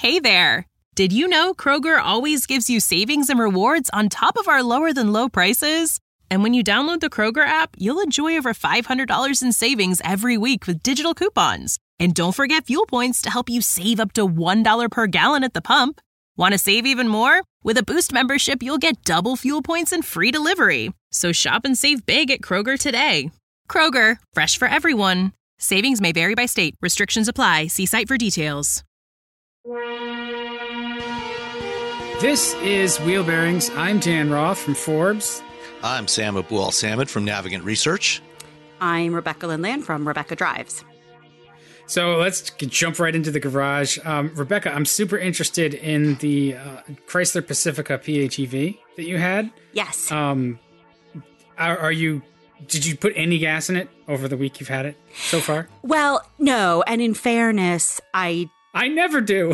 Hey there! Did you know Kroger always gives you savings and rewards on top of our lower-than-low prices? And when you download the Kroger app, you'll enjoy over $500 in savings every week with digital coupons. And don't forget fuel points to help you save up to $1 per gallon at the pump. Want to save even more? With a Boost membership, you'll get double fuel points and free delivery. So shop and save big at Kroger today. Kroger, fresh for everyone. Savings may vary by state. Restrictions apply. See site for details. This is Wheel Bearings. I'm Dan Roth from Forbes. I'm Sam Abuel-Samad from Navigant Research. I'm Rebecca Lindland from Rebecca Drives. So let's jump right into the garage. Rebecca, I'm super interested in the Chrysler Pacifica PHEV that you had. Yes. Did you put any gas in it over the week you've had it so far? Well, no. And in fairness, I never do.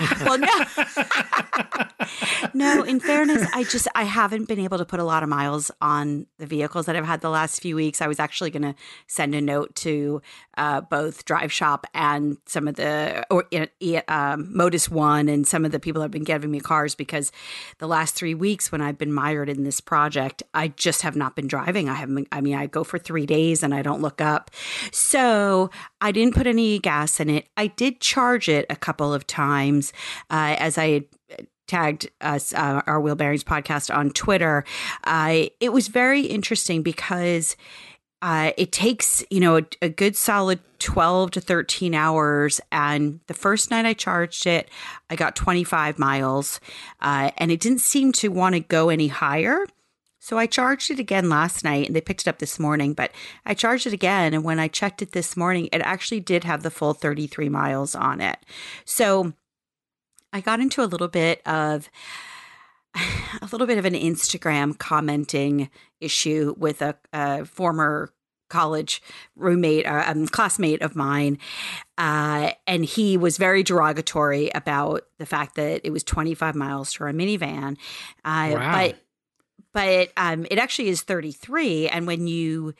No, in fairness, I haven't been able to put a lot of miles on the vehicles that I've had the last few weeks. I was actually going to send a note to both Drive Shop and some of the Modus One and some of the people that have been giving me cars, because the last 3 weeks when I've been mired in this project, I just have not been driving. I go for 3 days and I don't look up. So I didn't put any gas in it. I did charge it a couple of times as I had tagged us, our Wheel Bearings podcast on Twitter. It was very interesting because it takes, a good solid 12 to 13 hours. And the first night I charged it, I got 25 miles and it didn't seem to want to go any higher. So I charged it again last night and they picked it up this morning, but I charged it again. And when I checked it this morning, it actually did have the full 33 miles on it. So I got into a little bit of an Instagram commenting issue with a former college roommate, classmate of mine. And he was very derogatory about the fact that it was 25 miles for a minivan. Wow. But it actually is 33. And when you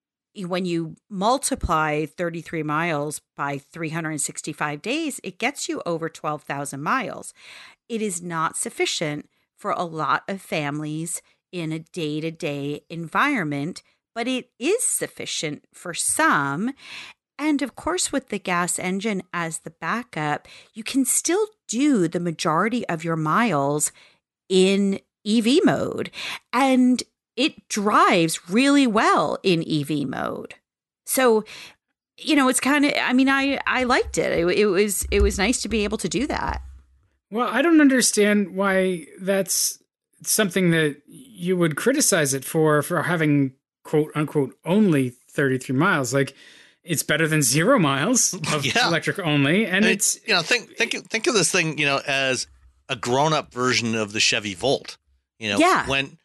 multiply 33 miles by 365 days, it gets you over 12,000 miles. It is not sufficient for a lot of families in a day-to-day environment, but it is sufficient for some. And of course, with the gas engine as the backup, you can still do the majority of your miles in EV mode. And it drives really well in EV mode. So, it's kind of, I liked it. It was nice to be able to do that. Well, I don't understand why that's something that you would criticize it for having quote unquote only 33 miles. Like, it's better than 0 miles of electric only. And it's, think of this thing, as a grown up version of the Chevy Volt. When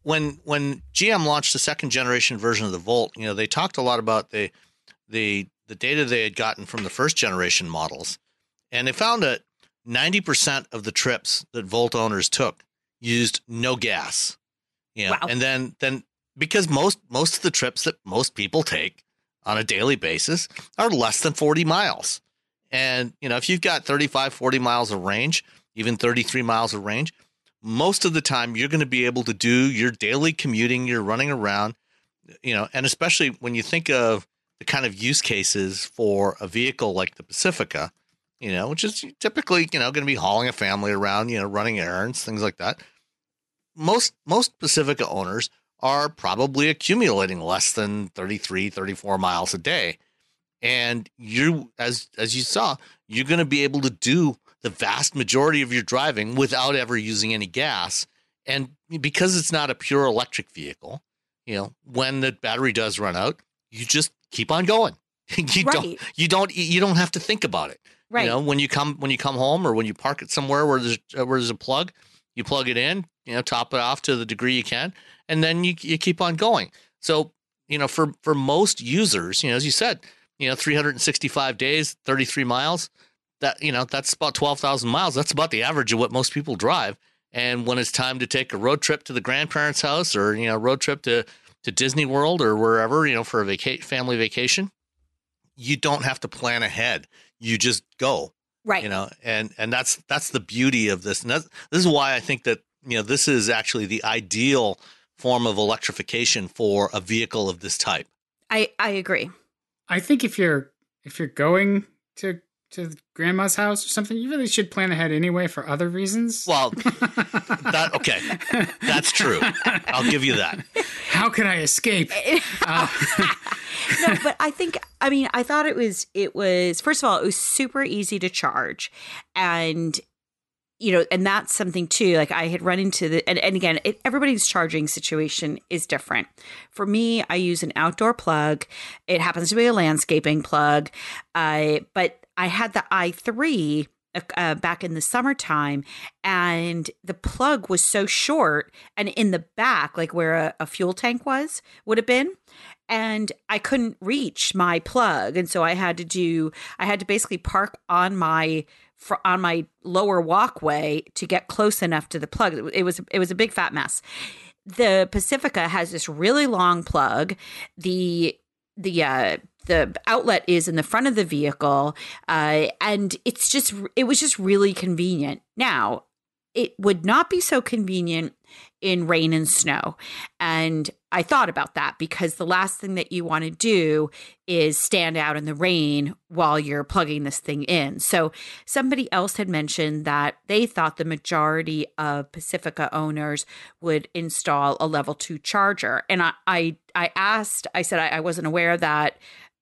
GM launched the second generation version of the Volt, they talked a lot about the data they had gotten from the first generation models, and they found that 90% of the trips that Volt owners took used no gas. Wow. And then because most of the trips that most people take on a daily basis are less than 40 miles. And, if you've got 35, 40 miles of range, even 33 miles of range, most of the time you're going to be able to do your daily commuting, you're running around, and especially when you think of the kind of use cases for a vehicle like the Pacifica, which is typically, going to be hauling a family around, running errands, things like that. Most Pacifica owners are probably accumulating less than 33, 34 miles a day. And you, as you saw, you're going to be able to do the vast majority of your driving without ever using any gas. And because it's not a pure electric vehicle, when the battery does run out, you just keep on going. You don't have to think about it. Right. When you come home or when you park it somewhere where there's a plug, you plug it in, top it off to the degree you can, and then you keep on going. So, for most users, as you said, 365 days, 33 miles, that's about 12,000 miles. That's about the average of what most people drive. And when it's time to take a road trip to the grandparents' house or, road trip to Disney World or wherever, for a family vacation, you don't have to plan ahead. You just go. Right. And that's the beauty of this. And this is why I think that, this is actually the ideal form of electrification for a vehicle of this type. I agree. I think if you're going to grandma's house or something, you really should plan ahead anyway for other reasons. Well, okay, that's true. I'll give you that. How can I escape? No, but I thought it was, first of all, it was super easy to charge. And, and that's something too, like I had run into and again, everybody's charging situation is different. For me, I use an outdoor plug. It happens to be a landscaping plug. But I had the i3 back in the summertime, and the plug was so short and in the back, like where a fuel tank would have been. And I couldn't reach my plug. And so I had to basically park on my lower walkway to get close enough to the plug. It was a big fat mess. The Pacifica has this really long plug. The outlet is in the front of the vehicle, and it was just really convenient. Now, it would not be so convenient in rain and snow. And I thought about that because the last thing that you want to do is stand out in the rain while you're plugging this thing in. So somebody else had mentioned that they thought the majority of Pacifica owners would install a level 2 charger. And I said I wasn't aware that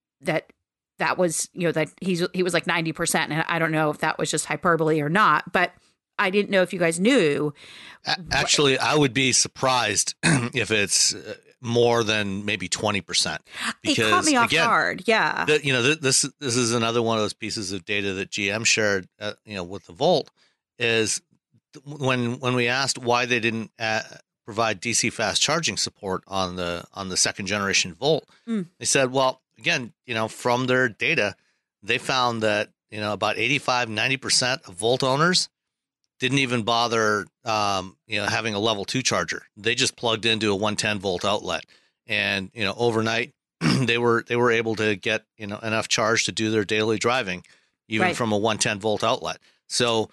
was, that he was like 90%. And I don't know if that was just hyperbole or not, but I didn't know if you guys knew. Actually, I would be surprised if it's more than maybe 20%. It caught me off guard. Yeah. This is another one of those pieces of data that GM shared, with the Volt, is when we asked why they didn't provide DC fast charging support on the second generation Volt, they said, well, again, from their data, they found that, about 85-90% of Volt owners didn't even bother, having a level 2 charger. They just plugged into a 110 volt outlet, and overnight they were able to get enough charge to do their daily driving, even from a 110 volt outlet. So,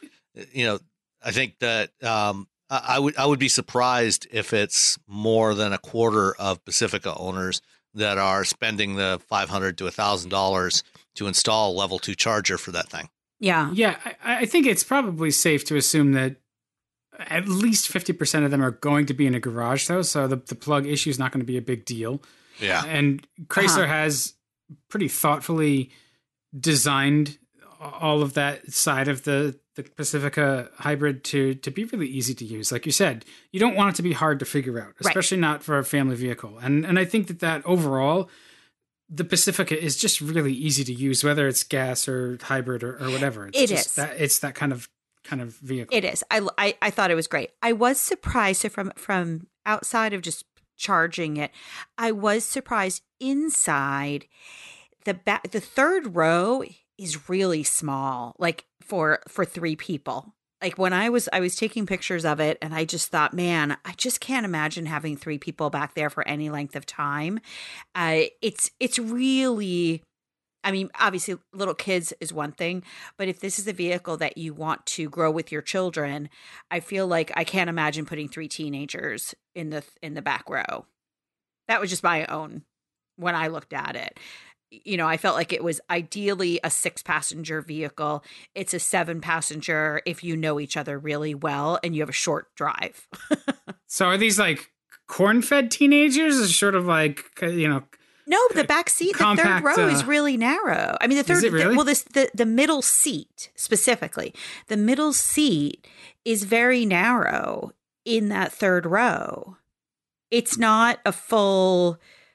I think that I would be surprised if it's more than a quarter of Pacifica owners that are spending the $500 to $1,000 to install a level 2 charger for that thing. Yeah. Yeah. I think it's probably safe to assume that at least 50% of them are going to be in a garage, though. So the plug issue is not going to be a big deal. Yeah. And Chrysler has pretty thoughtfully designed all of that side of the Pacifica hybrid to be really easy to use. Like you said, you don't want it to be hard to figure out, especially not for a family vehicle. And I think that overall, the Pacifica is just really easy to use, whether it's gas or hybrid or whatever. It's that kind of vehicle. It is. I thought it was great. I was surprised. So from outside of just charging it, I was surprised inside the third row is really small, like for 3 people. Like when I was taking pictures of it, and I just thought, man, I just can't imagine having 3 people back there for any length of time. It's really, I mean, obviously little kids is one thing, but if this is a vehicle that you want to grow with your children, I feel like I can't imagine putting 3 teenagers in the back row. That was just my own when I looked at it. I felt like it was ideally a 6-passenger vehicle. It's a 7-passenger if you know each other really well and you have a short drive. So are these like corn-fed teenagers, or sort of like, No, the back seat, compact, the third row is really narrow. I mean, the third, is it really? the middle seat specifically, the middle seat is very narrow in that third row. It's not a full.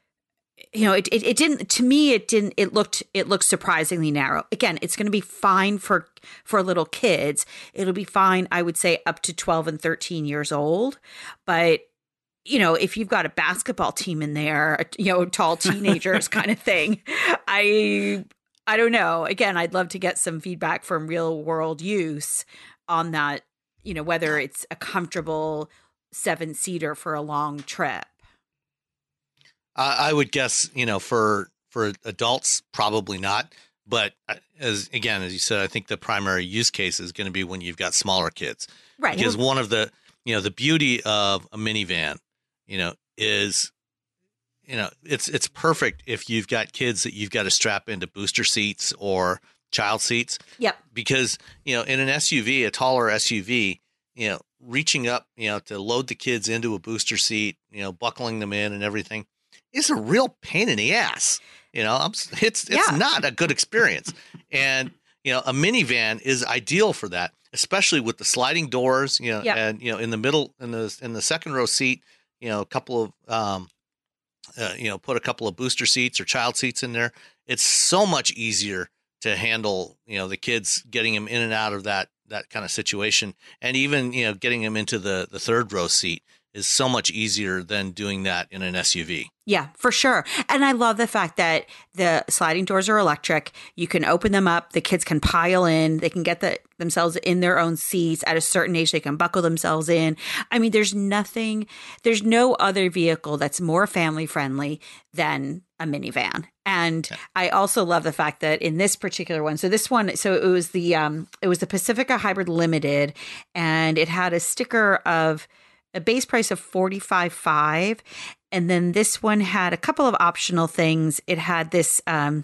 It didn't, to me, it looked surprisingly narrow. Again, it's going to be fine for little kids. It'll be fine, I would say, up to 12 and 13 years old. But, if you've got a basketball team in there, tall teenagers kind of thing, I don't know. Again, I'd love to get some feedback from real world use on that, whether it's a comfortable 7-seater for a long trip. I would guess, for adults, probably not. But as you said, I think the primary use case is going to be when you've got smaller kids. Right. Because one of the, the beauty of a minivan, is, it's perfect if you've got kids that you've got to strap into booster seats or child seats. Yep. Because, in an SUV, a taller SUV, reaching up, to load the kids into a booster seat, buckling them in and everything is a real pain in the ass. It's not a good experience. And, a minivan is ideal for that, especially with the sliding doors, and, in the middle, in the second row seat, a couple of, put a couple of booster seats or child seats in there. It's so much easier to handle, the kids, getting them in and out of that kind of situation. And even, getting them into the third row seat is so much easier than doing that in an SUV. Yeah, for sure. And I love the fact that the sliding doors are electric. You can open them up. The kids can pile in. They can get themselves in their own seats. At a certain age, they can buckle themselves in. I mean, there's no other vehicle that's more family friendly than a minivan. And I also love the fact that in this particular one, it was the Pacifica Hybrid Limited, and it had a sticker of a base price of $45,500. And then this one had a couple of optional things. It had this a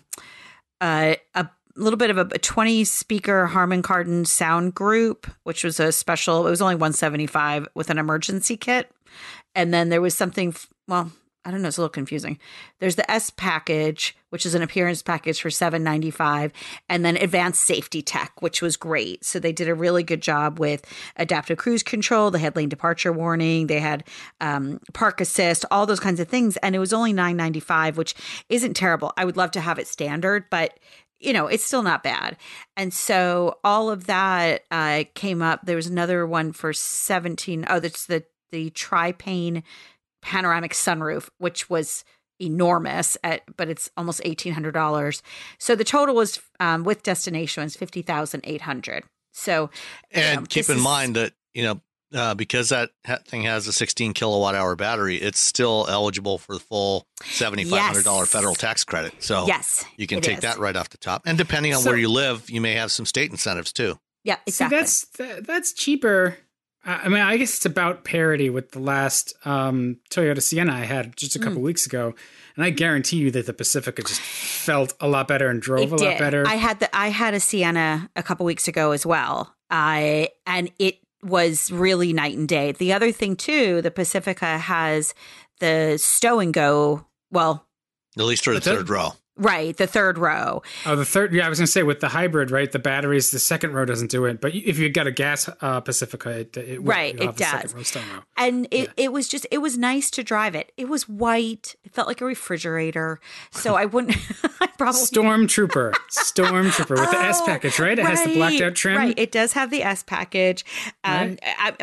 little bit of a 20 speaker Harman Kardon sound group, which was a special. It was only $175 with an emergency kit. And then there was something, I don't know, it's a little confusing. There's the S package, which is an appearance package for $795, and then advanced safety tech, which was great. So they did a really good job with adaptive cruise control. They had lane departure warning. They had park assist, all those kinds of things. And it was only $995, which isn't terrible. I would love to have it standard, but it's still not bad. And so all of that came up. There was another one for $17. Oh, that's the tri-pane panoramic sunroof, which was enormous but it's almost $1,800. So the total was with destination was $50,800. So, and keep in mind that, because that thing has a 16 kilowatt hour battery, it's still eligible for the full $7,500 federal tax credit. So you can take that right off the top. And depending on where you live, you may have some state incentives too. Yeah, exactly. So that's cheaper. I mean, I guess it's about parity with the last Toyota Sienna I had just a couple weeks ago, and I guarantee you that the Pacifica just felt a lot better and drove a lot better. I had a Sienna a couple weeks ago as well, and it was really night and day. The other thing too, the Pacifica has the stow and go. Well, at least for the third row. Right, the third row. Oh, the third. Yeah, I was going to say with the hybrid, right? The batteries, the second row doesn't do it, but if you got a gas Pacifica, it right, it does. And it was nice to drive it. It was white. It felt like a refrigerator. So I wouldn't. I probably Stormtrooper with the S package, right? It has the blacked out trim. Right, it does have the S package. Right.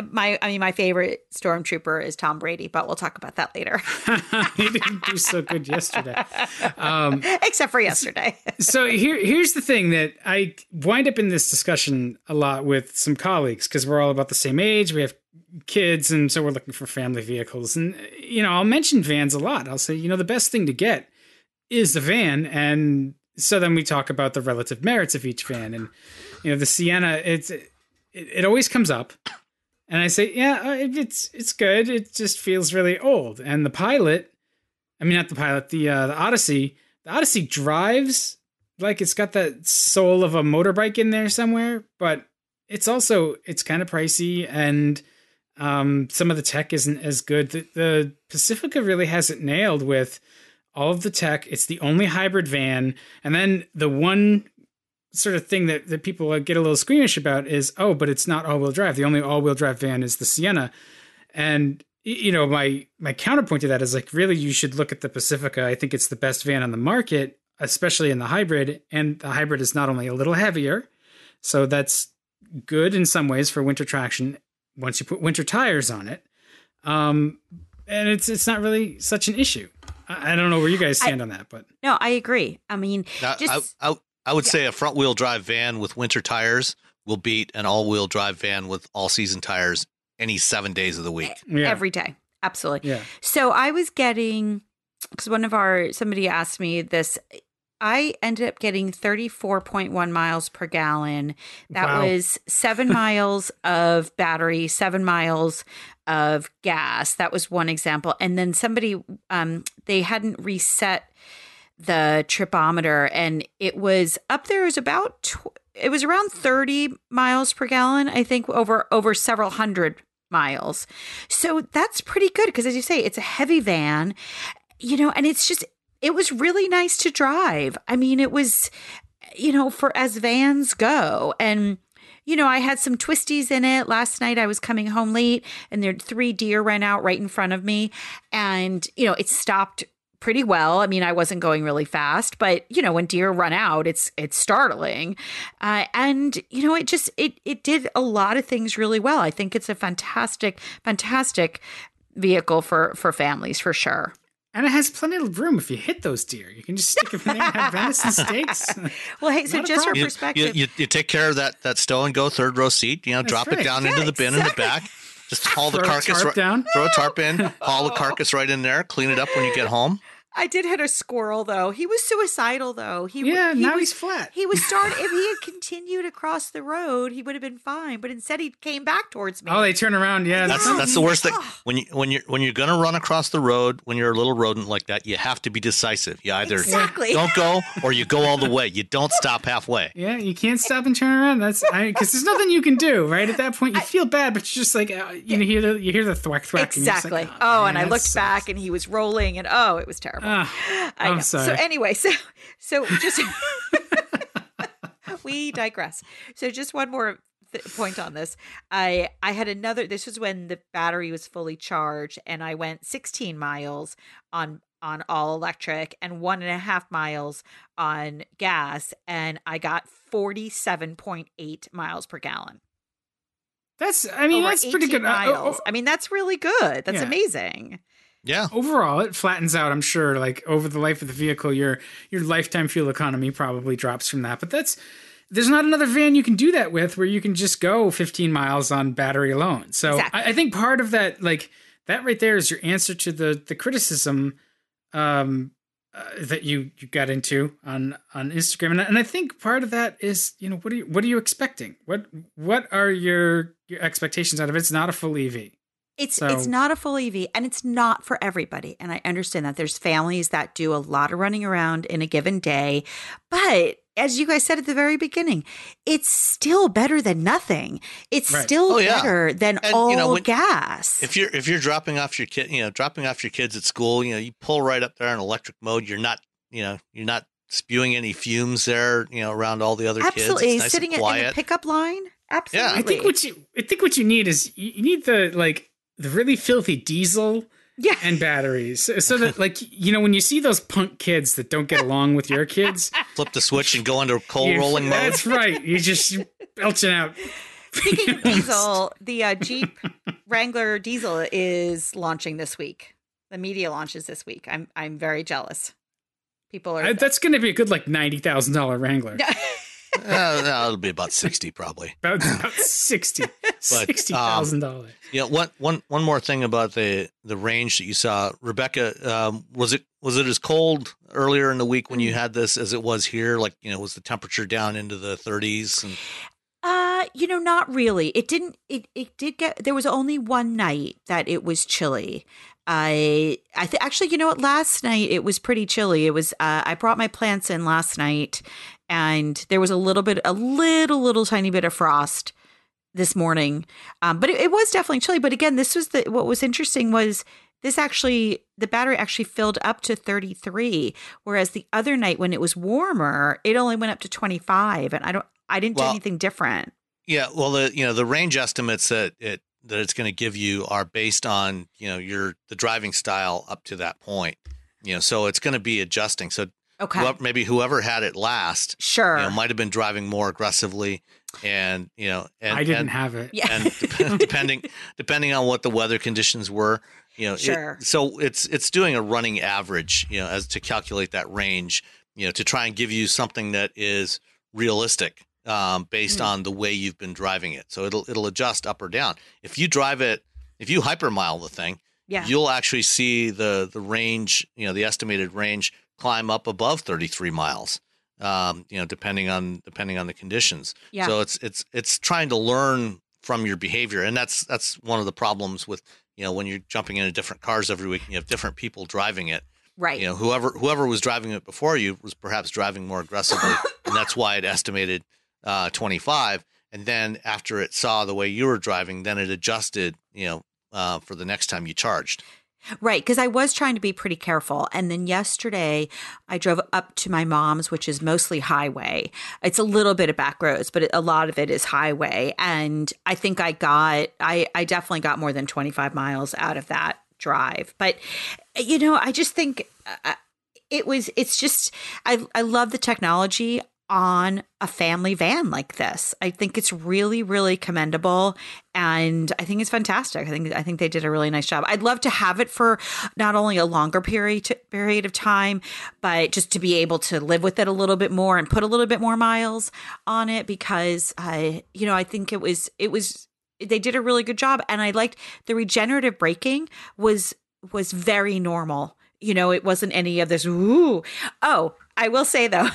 My favorite Stormtrooper is Tom Brady, but we'll talk about that later. He didn't do so good yesterday. Except for yesterday. So here's the thing that I wind up in this discussion a lot with some colleagues because we're all about the same age. We have kids, and so we're looking for family vehicles. And, I'll mention vans a lot. I'll say, the best thing to get is the van. And so then we talk about the relative merits of each van. And, the Sienna, it always comes up. And I say, yeah, it's good. It just feels really old. And the Pilot, the Odyssey. The Odyssey drives like it's got the soul of a motorbike in there somewhere, but it's kind of pricey, and some of the tech isn't as good. The Pacifica really has it nailed with all of the tech. It's the only hybrid van. And then the one sort of thing that people get a little squeamish about is, but it's not all-wheel drive. The only all-wheel drive van is the Sienna. And my counterpoint to that is like, really, you should look at the Pacifica. I think it's the best van on the market, especially in the hybrid. And the hybrid is not only a little heavier, so that's good in some ways for winter traction once you put winter tires on it. And it's not really such an issue. I don't know where you guys stand on that, but no, I agree. I mean, I would say a front wheel drive van with winter tires will beat an all wheel drive van with all season tires any 7 days of the week. Yeah. Every day. Absolutely. Yeah. So I was getting, because somebody asked me this, I ended up getting 34.1 miles per gallon. That Wow. was 7 miles of battery, 7 miles of gas. That was one example. And then somebody, they hadn't reset the tripometer, and it was up there. It was it was around 30 miles per gallon, I think, over several hundred miles. So that's pretty good because, as you say, it's a heavy van, and it was really nice to drive. I mean, it was, for as vans go. And, I had some twisties in it. Last night I was coming home late and there 3 deer ran out right in front of me. And, it stopped pretty well. I mean, I wasn't going really fast, but, when deer run out, it's startling. And, it did a lot of things really well. I think it's a fantastic, fantastic vehicle for families for sure. And it has plenty of room if you hit those deer. You can just stick them in there and have venison steaks. Well, hey, so Not a just for problem. perspective. You take care of that stow and go third row seat. Drop right. it down into the bin in the back. Just haul the Throw a carcass tarp down. Throw a tarp in. Haul the carcass right in there. Clean it up when you get home. I did hit a squirrel, though. He was suicidal, though. Now he's flat. He was if he had continued across the road, he would have been fine. But instead, he came back towards me. Oh, they turn around. Yeah, That's the worst thing. When you're gonna run across the road, when you're a little rodent like that, you have to be decisive. You either Exactly. don't go or you go all the way. You don't stop halfway. Yeah, you can't stop and turn around. That's because there's nothing you can do, right? At that point, you feel bad, but you're just like, you hear the thwack thwack. Exactly. And and I looked back, and he was rolling, and it was terrible. I'm sorry. So anyway, so just we digress. So just one more point on this. I had another. This was when the battery was fully charged, and I went 16 miles on all electric and 1.5 miles on gas, and I got 47.8 miles per gallon. That's Over pretty 18 good. Miles. I mean, that's really good. That's Yeah. amazing. Yeah. Overall, it flattens out. I'm sure, like over the life of the vehicle, your lifetime fuel economy probably drops from that. But there's not another van you can do that with where you can just go 15 miles on battery alone. So Exactly. I think part of that, like that right there, is your answer to the criticism that you got into on Instagram, and I think part of that is, what are you expecting? What are your expectations out of it? It's not a full EV. It's not a full EV, and it's not for everybody. And I understand that there's families that do a lot of running around in a given day. But as you guys said at the very beginning, it's still better than nothing. It's still better than all gas. If you're dropping off your kids at school, you pull right up there in electric mode. You're not spewing any fumes there, around all the other kids. Absolutely. It's nice Sitting and in quiet. the pickup line. Absolutely. I think what you need is you need the really filthy diesel and batteries, so that when you see those punk kids that don't get along with your kids, flip the switch and go into coal rolling mode. That's right. You just belching out. Speaking of diesel, the Jeep Wrangler diesel is launching this week. The media launches this week. I'm very jealous. People are. That's going to be a good $90,000 Wrangler. No, it'll be about 60 probably. About $60,000. One more thing about the range that you saw, Rebecca. Was it as cold earlier in the week when you had this as it was here? Was the temperature down into the 30s? And... not really. It didn't. It did get. There was only one night that it was chilly. Actually, last night it was pretty chilly. It was. I brought my plants in last night, and there was a little tiny bit of frost this morning. But it was definitely chilly. But again, this was what was interesting was the battery actually filled up to 33, whereas the other night when it was warmer, it only went up to 25, and I didn't do anything different. Yeah, well, the range estimates that it's going to give you are based on the driving style up to that point. So it's going to be adjusting. So whoever had it last, sure, might have been driving more aggressively, and I didn't have it. Yeah. And depending on what the weather conditions were, sure. So it's doing a running average, as to calculate that range, to try and give you something that is realistic. Based on the way you've been driving it. So it'll adjust up or down. If you hypermile the thing, you'll actually see the range, the estimated range climb up above 33 miles. Depending on the conditions. Yeah. So it's trying to learn from your behavior, and that's one of the problems with when you're jumping into different cars every week and you have different people driving it. Right. Whoever was driving it before you was perhaps driving more aggressively, and that's why it estimated 25. And then after it saw the way you were driving, then it adjusted. For the next time you charged. Right, because I was trying to be pretty careful. And then yesterday I drove up to my mom's, which is mostly highway. It's a little bit of back roads, but a lot of it is highway. And I think I definitely got more than 25 miles out of that drive. But, I just think I love the technology on a family van like this. I think it's really, really commendable, and I think it's fantastic. I think they did a really nice job. I'd love to have it for not only a longer period of time, but just to be able to live with it a little bit more and put a little bit more miles on it, because I think it was they did a really good job, and I liked the regenerative braking was very normal. It wasn't any of this. Ooh, oh, I will say though.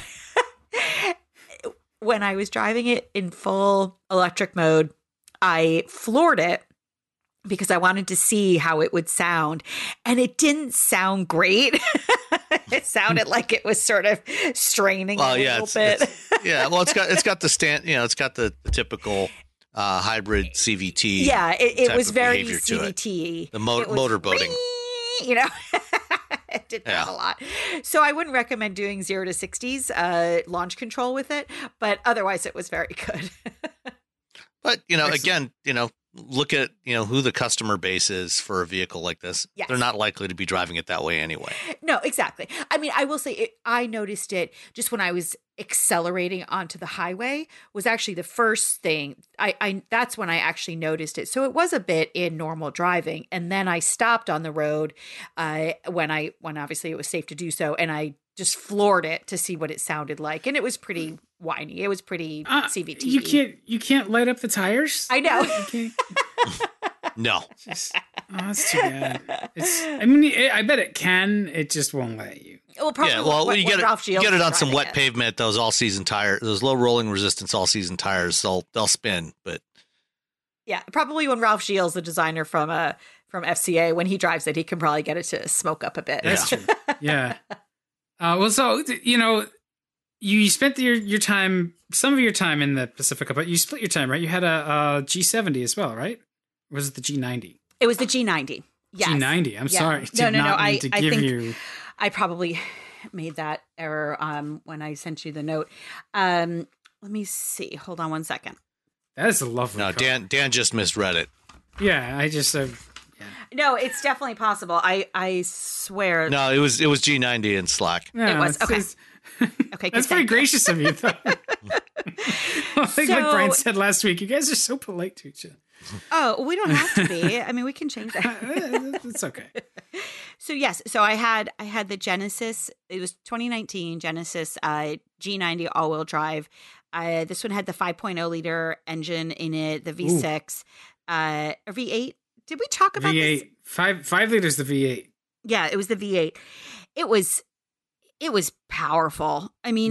When I was driving it in full electric mode, I floored it because I wanted to see how it would sound. And it didn't sound great. It sounded like it was sort of straining a little bit. Well, it's got the it's got the typical hybrid CVT. Yeah, it was very CVT. The motor boating. It did that a lot. So I wouldn't recommend doing 0 to 60s launch control with it, but otherwise it was very good. But, again, look at, who the customer base is for a vehicle like this. Yes. They're not likely to be driving it that way anyway. No, exactly. I mean, I will say I noticed it just when I was accelerating onto the highway was actually the first thing. That's when I actually noticed it. So it was a bit in normal driving. And then I stopped on the road when obviously it was safe to do so. And I just floored it to see what it sounded like. And it was pretty whiny. It was pretty CVT. You can't light up the tires? I know. No. That's too bad. I bet it can. It just won't let you. Well, probably. You get it on some wet pavement. Those all-season tires, those low rolling resistance all-season tires, they'll spin. But yeah, probably when Ralph Gilles, the designer from FCA, when he drives it, he can probably get it to smoke up a bit. That's true. Yeah. So you spent your time, some of your time in the Pacifica, but you split your time, right? You had a G70 as well, right? Or was it the G90? It was the G90. Yes. G90. I'm sorry. No. I probably made that error when I sent you the note. Let me see. Hold on one second. That is a lovely car. Dan just misread it. Yeah, I just No, it's definitely possible. I swear. No, it was G90 in Slack. No, it was. Okay. Okay. That's very gracious of you, though. Like Brian said last week, you guys are so polite to each other. Oh, we don't have to be. I mean, we can change that. It's okay. So yes, I had the Genesis. It was 2019 Genesis G90 all-wheel drive. This one had the 5.0 liter engine in it, the V6, or V8. Did we talk about V8? this? 5 liters, the V8. Yeah, it was the V8. It was powerful. I mean,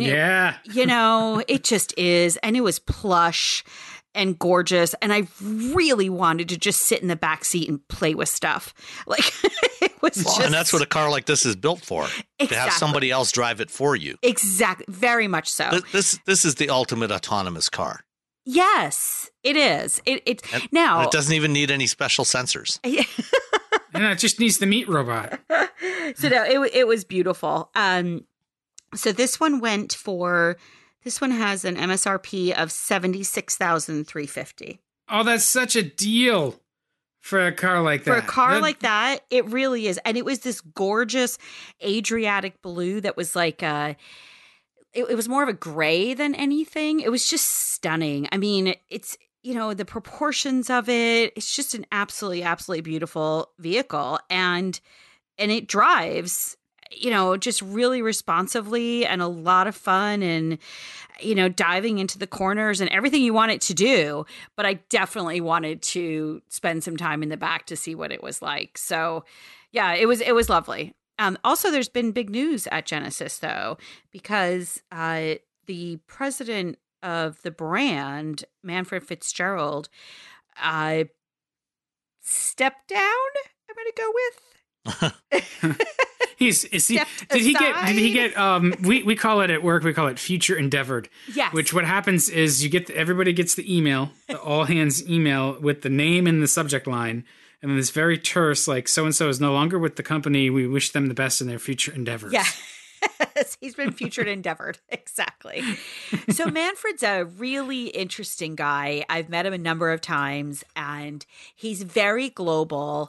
it just is, and it was plush and gorgeous, and I really wanted to just sit in the back seat and play with stuff. Like it was and that's what a car like this is built for. Exactly. To have somebody else drive it for you. Exactly, very much so. This is the ultimate autonomous car. Yes, it is. And it doesn't even need any special sensors. And it just needs the meat robot. So no, it was beautiful. So this one has an MSRP of $76,350. Oh, that's such a deal for a car like that. For a car like that, it really is. And it was this gorgeous Adriatic blue that was like it was more of a gray than anything. It was just stunning. I mean, it's, the proportions of it, it's just an absolutely, absolutely beautiful vehicle. And it drives, just really responsively and a lot of fun and, diving into the corners and everything you want it to do. But I definitely wanted to spend some time in the back to see what it was like. So yeah, it was lovely. Also, there's been big news at Genesis, though, because the president of the brand, Manfred Fitzgerald, stepped down. I'm going to go with. Did he get we call it at work, we call it future endeavored. Yes. Which what happens is everybody gets the email, the all hands email with the name in the subject line, and then this very terse, like, so and so is no longer with the company. We wish them the best in their future endeavors. Yeah. He's been future endeavored. Exactly. So Manfred's a really interesting guy. I've met him a number of times, and he's very global.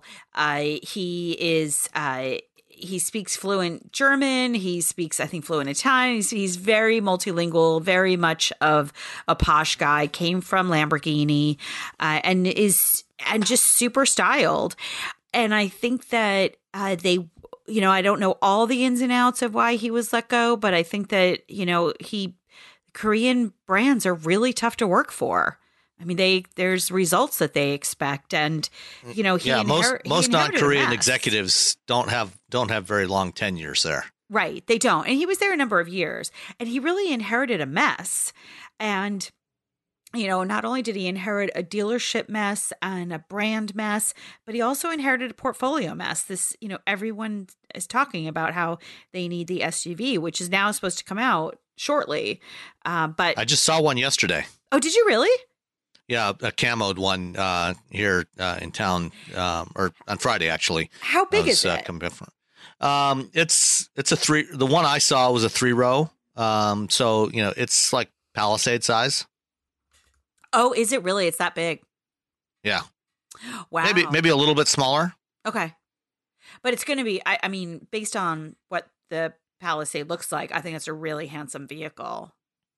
He speaks fluent German. He speaks, I think, fluent Italian. He's very multilingual, very much of a posh guy, came from Lamborghini, and just super styled. And I think that I don't know all the ins and outs of why he was let go, but I think that, Korean brands are really tough to work for. I mean, there's results that they expect, and most non-Korean executives don't have very long tenures there. Right, they don't, and he was there a number of years, and he really inherited a mess. And not only did he inherit a dealership mess and a brand mess, but he also inherited a portfolio mess. This, everyone is talking about how they need the SUV, which is now supposed to come out shortly. But I just saw one yesterday. Oh, did you really? Yeah, a camoed one here in town, or on Friday actually. How big is it? It's a 3. The one I saw was a 3-row. So it's like Palisade size. Oh, is it really? It's that big? Yeah. Wow. Maybe a little bit smaller. Okay, but it's going to be. I mean, based on what the Palisade looks like, I think it's a really handsome vehicle.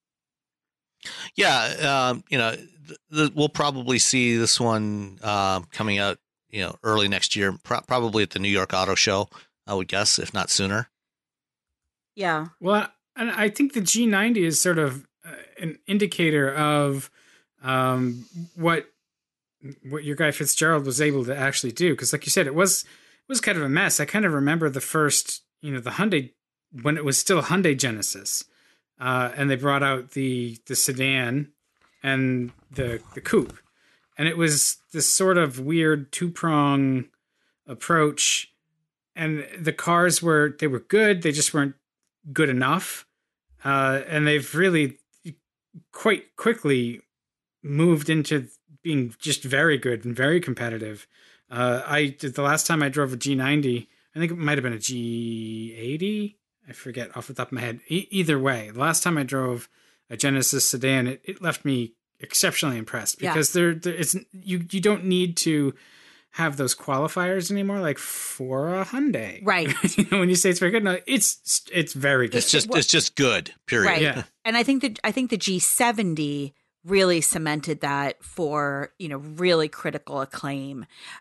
Yeah, we'll probably see this one coming out, early next year, probably at the New York Auto Show, I would guess, if not sooner. Yeah. Well, and I think the G90 is sort of an indicator of what your guy Fitzgerald was able to actually do, because, like you said, it was kind of a mess. I kind of remember the first, the Hyundai, when it was still Hyundai Genesis. And they brought out the sedan and the coupe, and it was this sort of weird 2-prong approach. And the cars were good, they just weren't good enough. And they've really quite quickly moved into being just very good and very competitive. The last time I drove a G90, I think it might have been a G80. I forget off the top of my head. Either way, the last time I drove a Genesis sedan, it left me exceptionally impressed, because you don't need to have those qualifiers anymore, like for a Hyundai, right? When you say it's very good, no, it's very good. It's just good. Period. Right. Yeah. And I think the G70 really cemented that for really critical acclaim,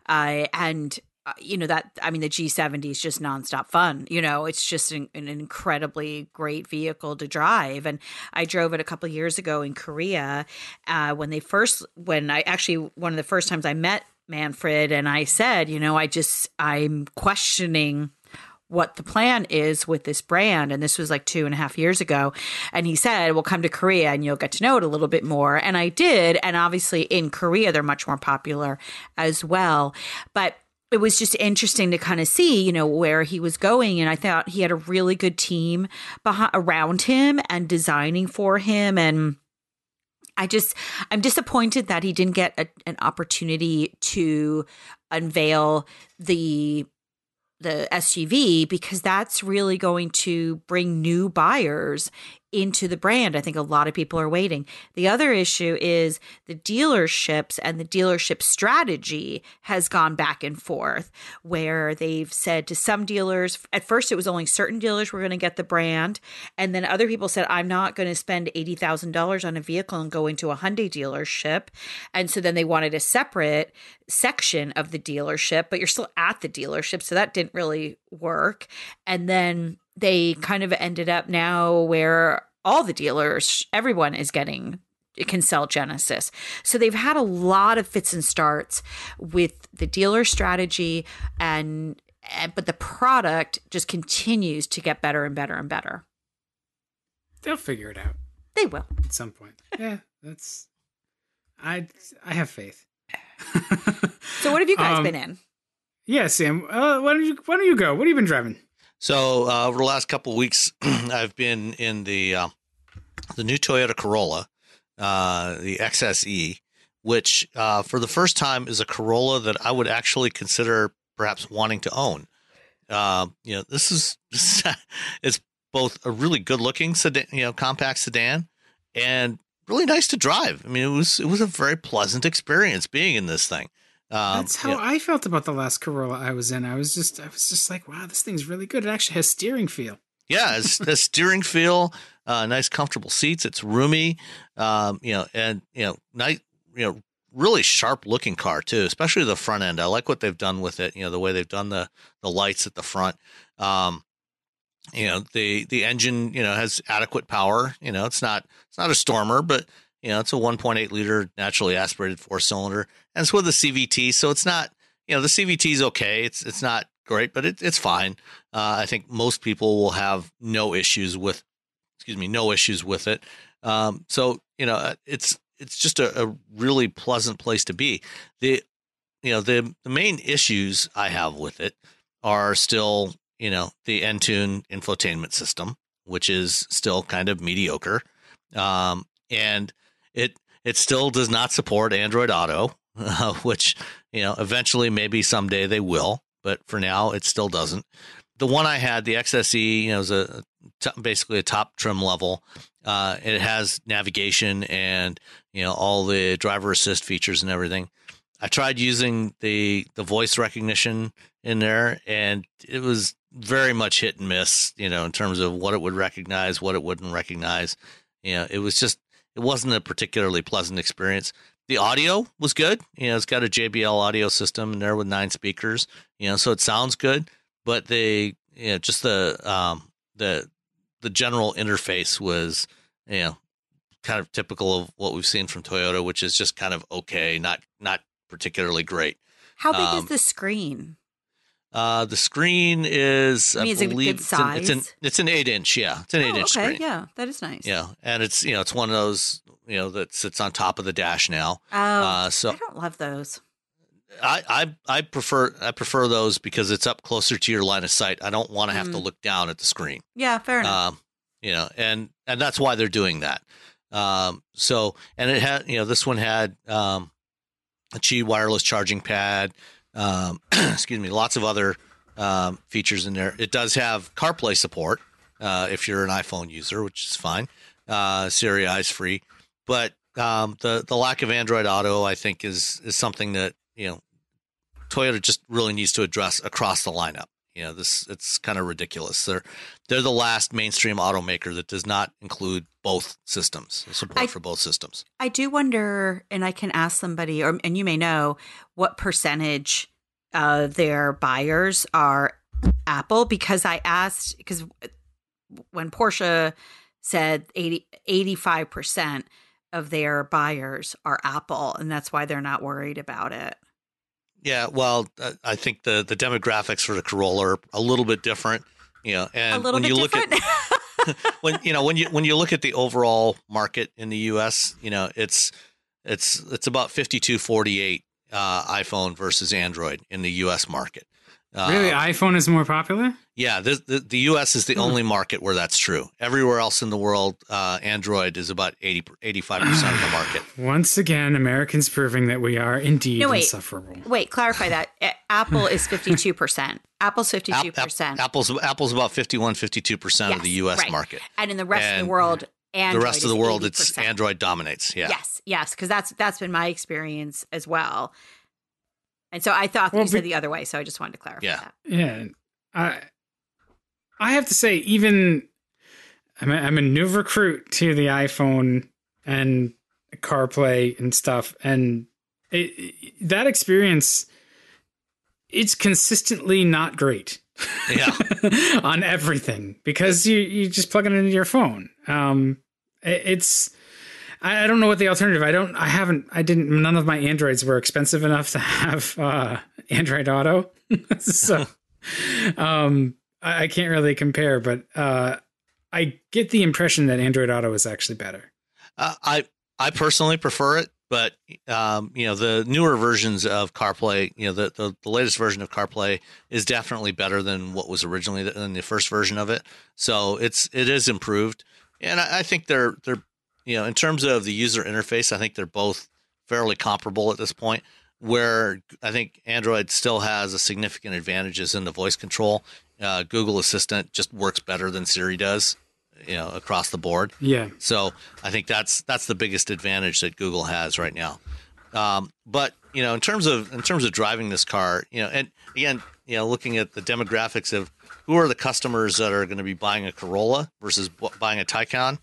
the G70 is just nonstop fun. It's just an incredibly great vehicle to drive. And I drove it a couple of years ago in Korea one of the first times I met Manfred, and I said, I'm questioning what the plan is with this brand. And this was like 2.5 years ago. And he said, well, come to Korea and you'll get to know it a little bit more. And I did. And obviously in Korea, they're much more popular as well. But it was just interesting to kind of see, where he was going. And I thought he had a really good team around him and designing for him. And I'm disappointed that he didn't get an opportunity to unveil the SUV, because that's really going to bring new buyers into the brand. I think a lot of people are waiting. The other issue is the dealerships, and the dealership strategy has gone back and forth, where they've said to some dealers, at first it was only certain dealers were going to get the brand. And then other people said, I'm not going to spend $80,000 on a vehicle and go into a Hyundai dealership. And so then they wanted a separate section of the dealership, but you're still at the dealership. So that didn't really work. And then they kind of ended up now where all the dealers, everyone can sell Genesis. So they've had a lot of fits and starts with the dealer strategy and but the product just continues to get better and better and better. They'll figure it out They will. at some point. Yeah, that's. I have faith. So what have you guys been in? Yeah, Sam. Why don't you go? What have you been driving? So over the last couple of weeks, I've been in the new Toyota Corolla, the XSE, which for the first time is a Corolla that I would actually consider perhaps wanting to own. This is it's both a really good looking sedan, compact sedan, and really nice to drive. I mean, it was a very pleasant experience being in this thing. That's how I felt about the last Corolla I was in. I was just like, wow, this thing's really good. It actually has steering feel. Yeah, it's a steering feel, nice comfortable seats. It's roomy, nice, really sharp looking car too, especially the front end. I like what they've done with it. The way they've done the lights at the front. The engine, has adequate power. It's not a Stormer, but it's a 1.8 liter naturally aspirated 4-cylinder, and it's with a CVT. So it's not, the CVT is okay. It's not great, but it's fine. I think most people will have no issues with it. So it's just a really pleasant place to be. The main issues I have with it are still, the Entune infotainment system, which is still kind of mediocre. And it still does not support Android Auto, which, eventually maybe someday they will, but for now it still doesn't. The one I had, the XSE, is basically a top trim level. It has navigation and, all the driver assist features and everything. I tried using the voice recognition in there, and it was very much hit and miss, in terms of what it would recognize, what it wouldn't recognize. It wasn't a particularly pleasant experience. The audio was good. It's got a JBL audio system in there with 9 speakers, so it sounds good, but the general interface was, kind of typical of what we've seen from Toyota, which is just kind of okay, not particularly great. How big is the screen? The screen is, I is it a believe, good size? it's an 8-inch. Yeah, it's an 8-inch screen. Yeah, that is nice. Yeah, and it's it's one of those that sits on top of the dash now. Oh, so I don't love those. I prefer those because it's up closer to your line of sight. I don't want to have to look down at the screen. Yeah, fair enough. And that's why they're doing that. So, and it had, this one had a Qi wireless charging pad. Excuse me, lots of other features in there. It does have CarPlay support if you're an iPhone user, which is fine. Siri is free, but the lack of Android Auto, I think, is something that Toyota just really needs to address across the lineup. It's kind of ridiculous. They're the last mainstream automaker that does not include both systems, support for both systems. I do wonder, and I can ask somebody, and you may know, what percentage their buyers are Apple, because I asked, because when Porsche said 85% of their buyers are Apple, and that's why they're not worried about it. Yeah, well, I think the demographics for the Corolla are a little bit different, and a little bit different. When you look at the overall market in the U.S., it's about 52-48 iPhone versus Android in the U.S. market. Really, iPhone is more popular? Yeah, the U.S. is the only market where that's true. Everywhere else in the world, Android is about 85% of the market. Once again, Americans proving that we are indeed insufferable. Wait, clarify that. Apple is 52%. Apple's 52%. Apple's about 52% of the U.S. market. And in the rest of the world, Android the rest of the world, 80%. it's Android dominates. Yeah. Yes, because that's been my experience as well. And so I thought you said the other way, so I just wanted to clarify that. Yeah. I have to say, even I'm a new recruit to the iPhone and CarPlay and stuff, and that experience, it's consistently not great. Yeah. On everything, because you just plug it into your phone. I don't know what the alternative. None of my Androids were expensive enough to have Android Auto. So I can't really compare, but I get the impression that Android Auto is actually better. I personally prefer it, but the newer versions of CarPlay, the latest version of CarPlay is definitely better than what was originally in the first version of it. So it is improved, and I think they're in terms of the user interface, I think they're both fairly comparable at this point. Where I think Android still has a significant advantages in the voice control. Google Assistant just works better than Siri does, across the board. Yeah. So I think that's the biggest advantage that Google has right now. But in terms of driving this car, and again, looking at the demographics of who are the customers that are going to be buying a Corolla versus buying a Taycan.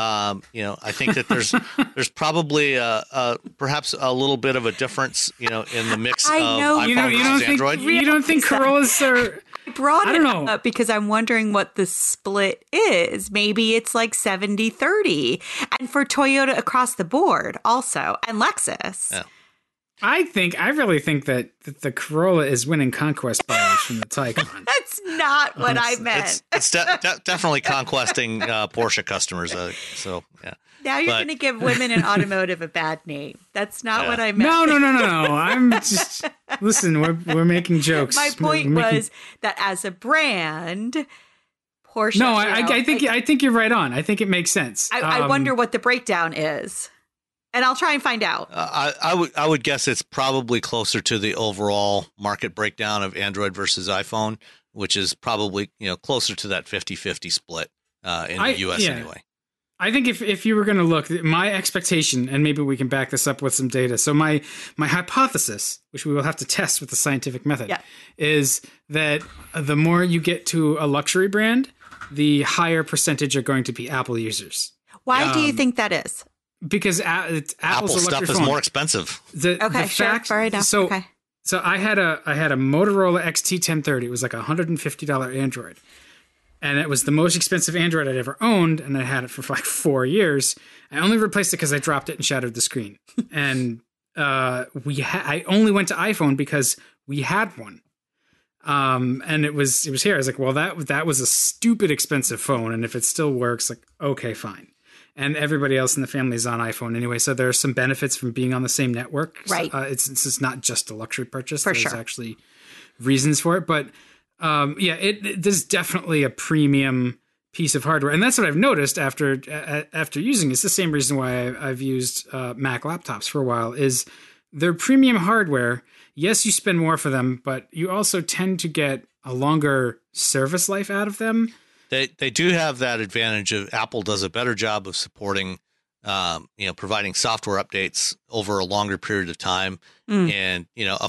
I think that there's probably perhaps a little bit of a difference, in the mix of iPhone versus Android. You don't think Corollas are? I brought it up because I'm wondering what the split is. Maybe it's like 70-30, and for Toyota across the board also, and Lexus. Yeah. I really think that the Corolla is winning conquest buyers from the Taycan. That's not what I meant. It's definitely conquesting Porsche customers. So yeah. Now you're going to give women in automotive a bad name. That's not what I meant. No. I'm just listen. We're making jokes. My point was that as a brand, Porsche. No, I think you're right on. I think it makes sense. I wonder what the breakdown is. And I'll try and find out. I would guess it's probably closer to the overall market breakdown of Android versus iPhone, which is probably closer to that 50-50 split in the US anyway. I think if you were going to look, my expectation, and maybe we can back this up with some data. So my hypothesis, which we will have to test with the scientific method, is that the more you get to a luxury brand, the higher percentage are going to be Apple users. Why do you think that is? Because Apple's Apple stuff is more expensive. Fair enough. So I had a Motorola XT1030. It was like $150 Android, and it was the most expensive Android I'd ever owned. And I had it for like 4 years. I only replaced it because I dropped it and shattered the screen. And I only went to iPhone because we had one. And it was here. I was like, well, that was a stupid expensive phone, and if it still works, like, okay, fine. And everybody else in the family is on iPhone anyway, so there are some benefits from being on the same network. Right. It's not just a luxury purchase. For There's sure. actually reasons for it. But there's definitely a premium piece of hardware. And that's what I've noticed after using it. It's the same reason why I've used Mac laptops for a while, is they're premium hardware. Yes, you spend more for them, but you also tend to get a longer service life out of them. They do have that advantage of Apple does a better job of supporting, providing software updates over a longer period of time. And,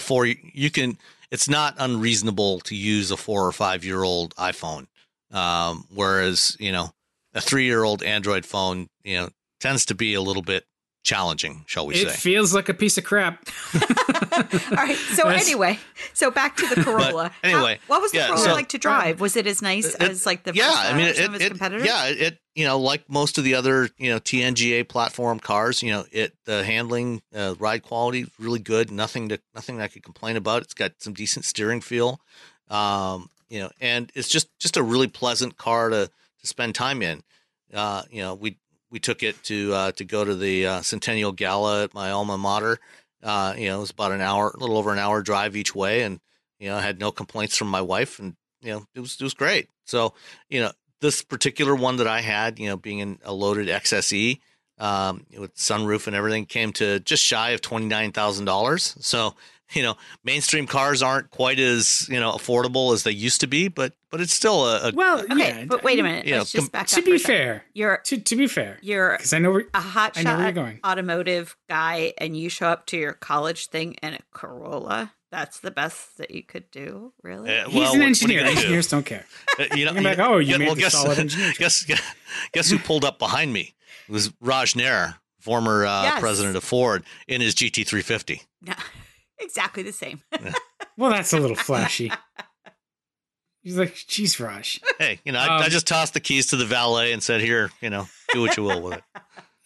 it's not unreasonable to use a 4 or 5 year old iPhone. Whereas, a 3-year-old Android phone, tends to be a little bit challenging, shall we say. It feels like a piece of crap. All right. So back to the Corolla. But anyway, what was the Corolla like to drive? Was it as nice as like the some of its competitors? Like most of the other TNGA platform cars, the handling, ride quality really good. Nothing I could complain about. It's got some decent steering feel, and it's just a really pleasant car to spend time in. We took it to go to the Centennial Gala at my alma mater. It was about a little over an hour drive each way, and I had no complaints from my wife, and it was great. So this particular one that I had, being in a loaded XSE with sunroof and everything, came to just shy of $29,000. So mainstream cars aren't quite as affordable as they used to be, but it's still But wait a minute, let's just back up. To be fair, you're because I know a hotshot automotive guy, and you show up to your college thing in a Corolla. That's the best that you could do, really. He's an engineer. Engineers don't care. You made a solid engineer. Guess who pulled up behind me? It was Raj Nair, former president of Ford, in his GT350. No. Exactly the same. Well, that's a little flashy. He's like, geez, Raj. Hey, I just tossed the keys to the valet and said, here, do what you will with it.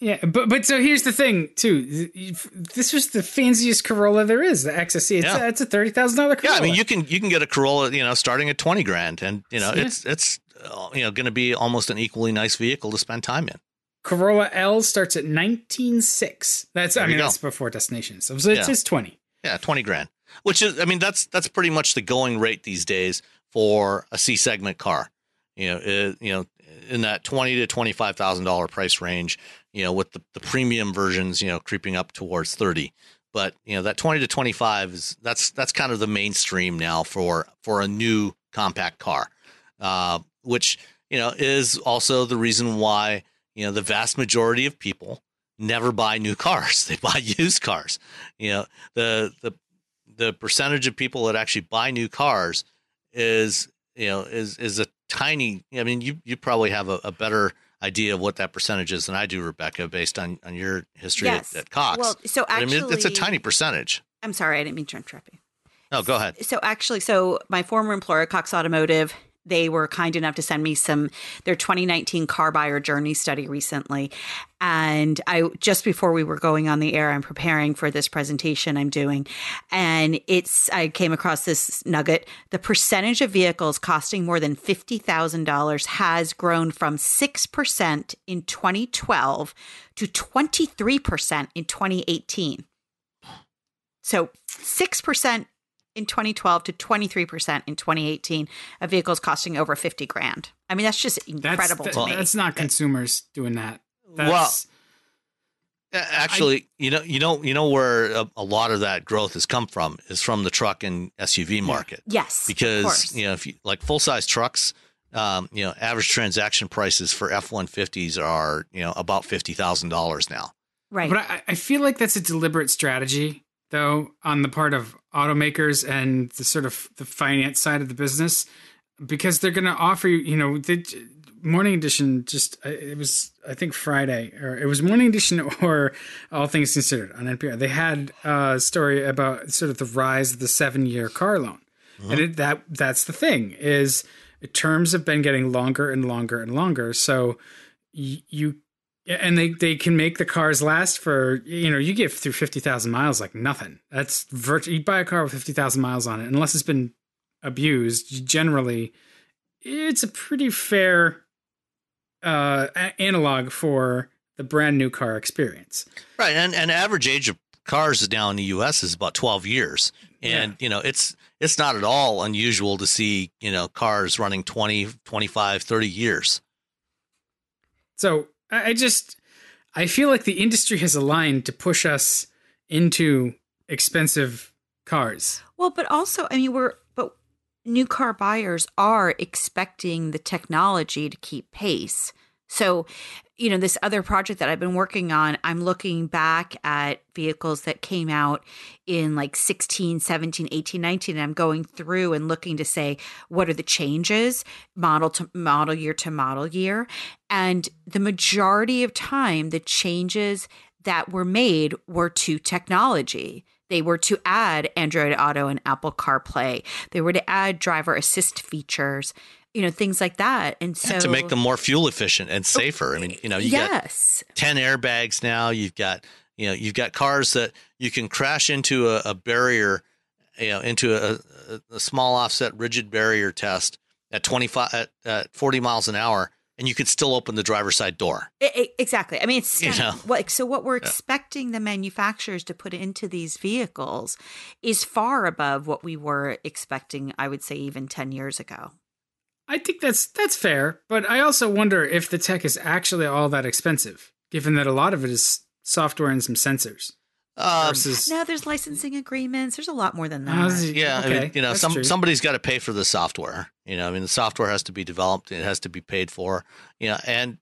Yeah, but so here's the thing too. This was the fanciest Corolla there is, the XSE. It's a $30,000 Corolla. Yeah, I mean you can get a Corolla, starting at $20,000, and it's going to be almost an equally nice vehicle to spend time in. Corolla L starts at 19.6. That's before destination. So it's 20. Yeah, $20,000, which is, that's pretty much the going rate these days for a C segment car. In that $20,000 to $25,000 price range. With the premium versions, creeping up towards 30. But that 20 to 25 that's kind of the mainstream now for a new compact car, which is also the reason why the vast majority of people never buy new cars. They buy used cars. The percentage of people that actually buy new cars is a tiny. You probably have a better idea of what that percentage is than I do, Rebecca, based on your history at Cox. Well, so actually, it's a tiny percentage. I'm sorry, I didn't mean to interrupt you. No, go ahead. So my former employer, Cox Automotive, they were kind enough to send me their 2019 car buyer journey study recently. And just before we were going on the air, I'm preparing for this presentation I'm doing. And I came across this nugget. The percentage of vehicles costing more than $50,000 has grown from 6% in 2012 to 23% in 2018. So 6% in 2012 to 23% in 2018 of vehicles costing over $50,000. That's just incredible to me. That's not consumers doing that. Actually, where a lot of that growth has come from is from the truck and SUV market. Yes, because if you like full size trucks, average transaction prices for F-150s are about $50,000 now. Right, but I feel like that's a deliberate strategy, though, on the part of automakers and the sort of the finance side of the business, because they're going to offer you, the Morning Edition it was, I think, Friday, or it was Morning Edition or All Things Considered on NPR. They had a story about sort of the rise of the 7-year car loan. Mm-hmm. And that's the thing, is terms have been getting longer and longer and longer. So they can make the cars last for, you get through 50,000 miles like nothing. That's you buy a car with 50,000 miles on it, unless it's been abused, generally it's a pretty fair analog for the brand new car experience. Right. And average age of cars now in the US is about 12 years. And, it's not at all unusual to see, cars running 20, 25, 30 years. So I feel like the industry has aligned to push us into expensive cars. Well, but also, but new car buyers are expecting the technology to keep pace. So, this other project that I've been working on, I'm looking back at vehicles that came out in like 16, 17, 18, 19, and I'm going through and looking to say, what are the changes model year to model year? And the majority of time, the changes that were made were to technology. They were to add Android Auto and Apple CarPlay. They were to add driver assist features, things like that. And so to make them more fuel efficient and safer. You got 10 airbags now. You've got cars that you can crash into a barrier, into a small offset rigid barrier test at 40 miles an hour. And you could still open the driver's side door. Exactly. It's so what we're expecting the manufacturers to put into these vehicles is far above what we were expecting, I would say, even 10 years ago. I think that's fair, but I also wonder if the tech is actually all that expensive, given that a lot of it is software and some sensors. No, there's licensing agreements. There's a lot more than that. Okay, somebody's got to pay for the software. The software has to be developed. It has to be paid for. And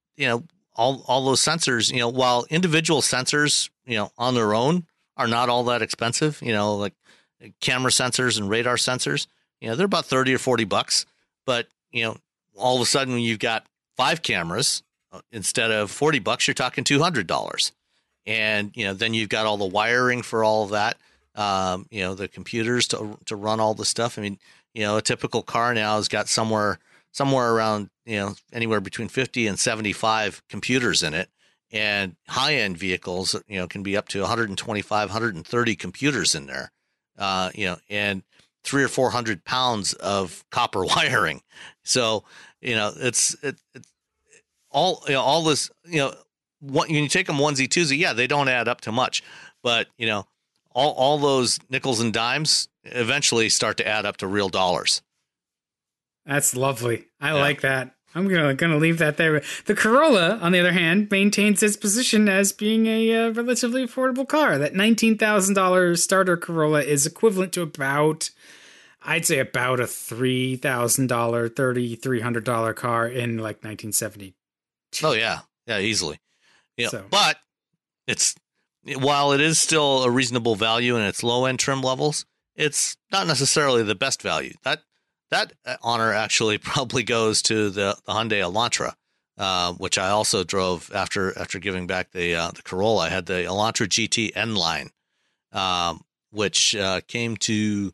all those sensors. While individual sensors, on their own are not all that expensive. Like camera sensors and radar sensors. They're about $30 or $40. But all of a sudden, when you've got 5 cameras instead of $40, you're talking $200. And, then you've got all the wiring for all of that, the computers to run all the stuff. A typical car now has got somewhere around, anywhere between 50 and 75 computers in it. and high-end vehicles, can be up to 125, 130 computers in there, and 300 or 400 pounds of copper wiring. So, it's all this, when you take them onesie twosie, yeah, they don't add up to much, but all those nickels and dimes eventually start to add up to real dollars. That's lovely. I like that. I'm gonna leave that there. The Corolla, on the other hand, maintains its position as being a relatively affordable car. That $19,000 starter Corolla is equivalent to I'd say about a $3,000, $3,300 car in like 1970. Oh yeah, easily. But while it is still a reasonable value in its low end trim levels, it's not necessarily the best value. That honor actually probably goes to the Hyundai Elantra, which I also drove after giving back the Corolla. I had the Elantra GT N line, which came to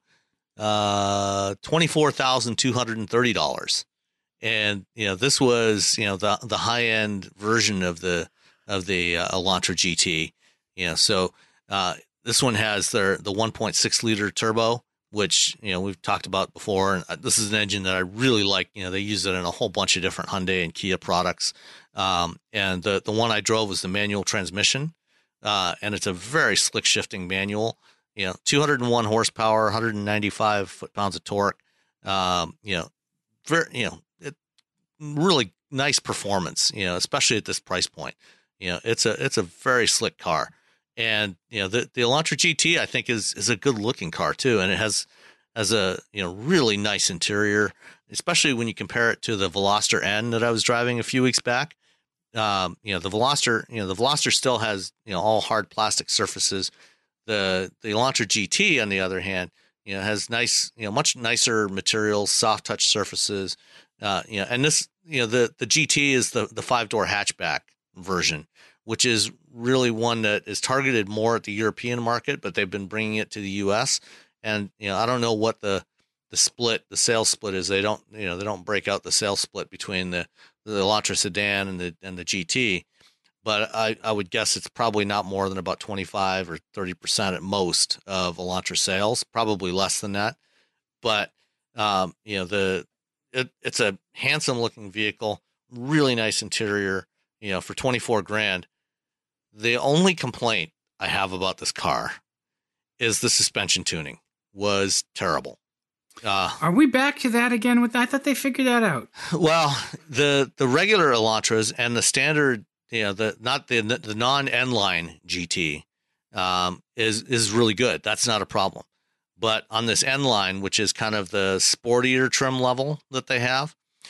$24,230, and this was the high end version of the Elantra GT. So this one has the 1.6 liter turbo, which we've talked about before, and this is an engine that I really like. They use it in a whole bunch of different Hyundai and Kia products. And the one I drove was the manual transmission, and it's a very slick shifting manual. 201 horsepower, 195 foot-pounds of torque. Really nice performance. Especially at this price point. It's a very slick car. And the Elantra GT, I think, is a good looking car too, and it has a really nice interior, especially when you compare it to the Veloster N that I was driving a few weeks back. The Veloster still has all hard plastic surfaces. The Elantra GT, on the other hand, has nice much nicer materials, soft touch surfaces. And this the GT is the 5-door hatchback version, which is really one that is targeted more at the European market, but they've been bringing it to the U.S. And I don't know what the sales split is. They don't break out the sales split between the Elantra sedan and the GT, but I would guess it's probably not more than about 25 or 30% at most of Elantra sales, probably less than that. But it's a handsome looking vehicle, really nice interior. For $24,000. The only complaint I have about this car is the suspension tuning was terrible. Are we back to that again? I thought they figured that out. Well, the regular Elantras and the standard, not the non-N line GT, is really good. That's not a problem. But on this N line, which is kind of the sportier trim level that they have,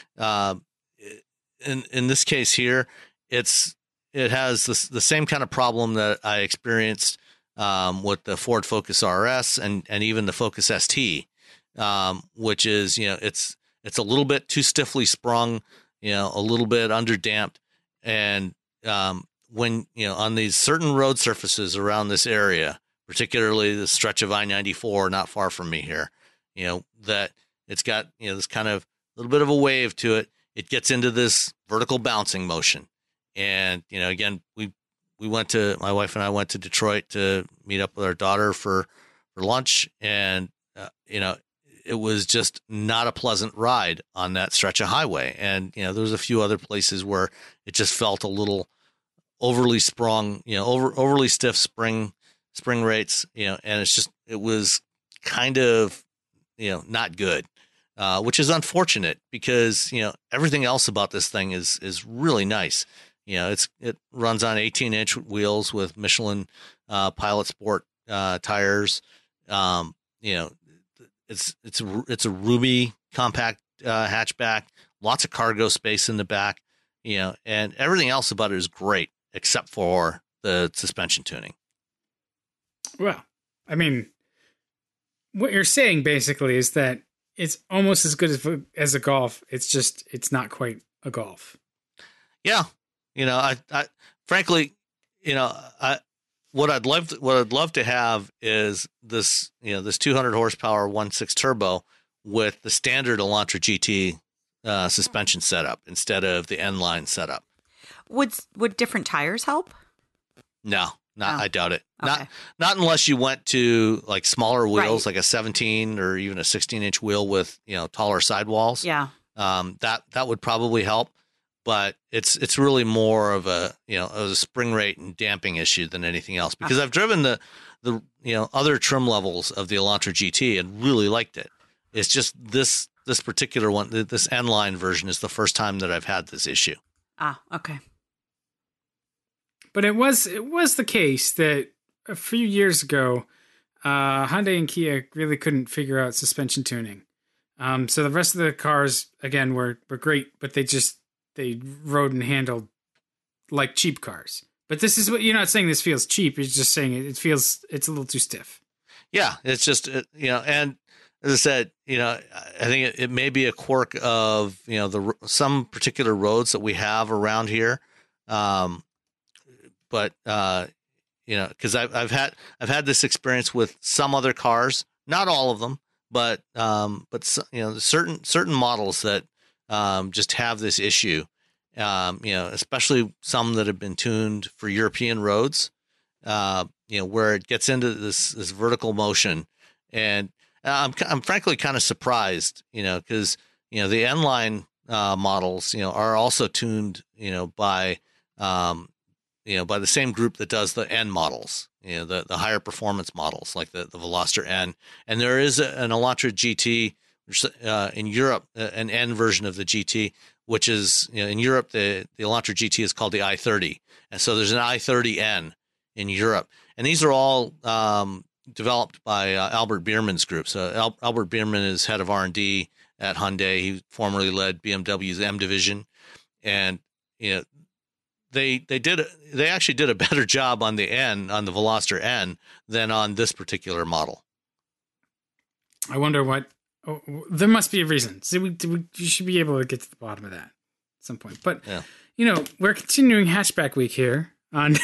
in this case here, it has the same kind of problem that I experienced with the Ford Focus RS and even the Focus ST, which is it's a little bit too stiffly sprung, a little bit underdamped, and when on these certain road surfaces around this area, particularly the stretch of I-94 not far from me here, that it's got this kind of little bit of a wave to it. It gets into this vertical bouncing motion. And, again, my wife and I went to Detroit to meet up with our daughter for lunch. And, it was just not a pleasant ride on that stretch of highway. And, there was a few other places where it just felt a little overly sprung, overly stiff spring rates, and it was kind of, not good. Which is unfortunate because, everything else about this thing is really nice. It runs on 18-inch wheels with Michelin Pilot Sport tires. It's a Ruby compact hatchback, lots of cargo space in the back, and everything else about it is great except for the suspension tuning. Well, I mean, what you're saying basically is that it's almost as good as a Golf. It's not quite a Golf. Yeah. I frankly, what I'd love to have is this 200 horsepower 1.6 turbo with the standard Elantra GT suspension setup instead of the N line setup. Would different tires help? No, not. Oh. I doubt it. Okay. Not unless you went to like smaller wheels, Right. like a 17 or even a 16-inch wheel with taller sidewalls. Yeah. That would probably help, but it's really more of a spring rate and damping issue than anything else. Because I've driven the other trim levels of the Elantra GT and really liked it. It's just this particular one, this N-Line version, is the first time that I've had this issue. Okay. But it was the case that a few years ago, Hyundai and Kia really couldn't figure out suspension tuning. So the rest of the cars, again, were great, but they rode and handled like cheap cars. But this is what you're not saying. This feels cheap. You're just saying it's a little too stiff. Yeah, it's just and as I said, I think it may be a quirk of some particular roads that we have around here. But because I've had this experience with some other cars, not all of them, but certain models that just have this issue. Especially some that have been tuned for European roads, where it gets into this vertical motion, and I'm frankly kind of surprised, because the N-Line models, are also tuned, by the same group that does the N models, the higher performance models like the Veloster N, and there is an Elantra GT in Europe, an N version of the GT, which is in Europe the Elantra GT is called the i30, and so there's an i30N in Europe, and these are all developed by Albert Biermann's group. So Albert Biermann is head of R&D at Hyundai. He formerly led BMW's M division, and they actually did a better job on the Veloster N than on this particular model. I wonder what. Oh, there must be a reason. So you should be able to get to the bottom of that at some point. But we're continuing Hatchback Week here on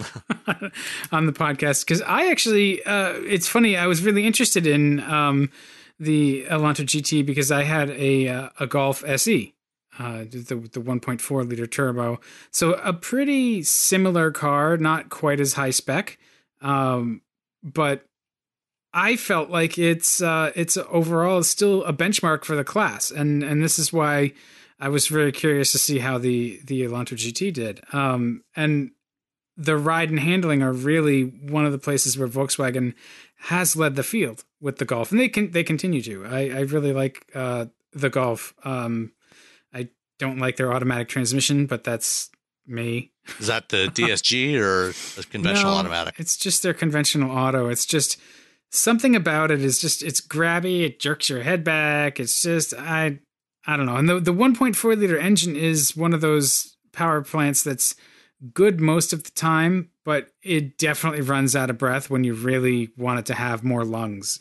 on the podcast, because I actually it's funny, I was really interested in the Elantra GT because I had a Golf SE, the 1.4 liter turbo, so a pretty similar car, not quite as high spec, but I felt like it's overall still a benchmark for the class, and this is why I was very curious to see how the Elantra GT did. And the ride and handling are really one of the places where Volkswagen has led the field with the Golf, and they continue to. I really like the Golf. I don't like their automatic transmission, but that's me. Is that the DSG or the conventional automatic? It's just their conventional auto. It's just something about it is just, it's grabby. It jerks your head back. It's just, I don't know. And the 1.4 liter engine is one of those power plants that's good most of the time, but it definitely runs out of breath when you really want it to have more lungs.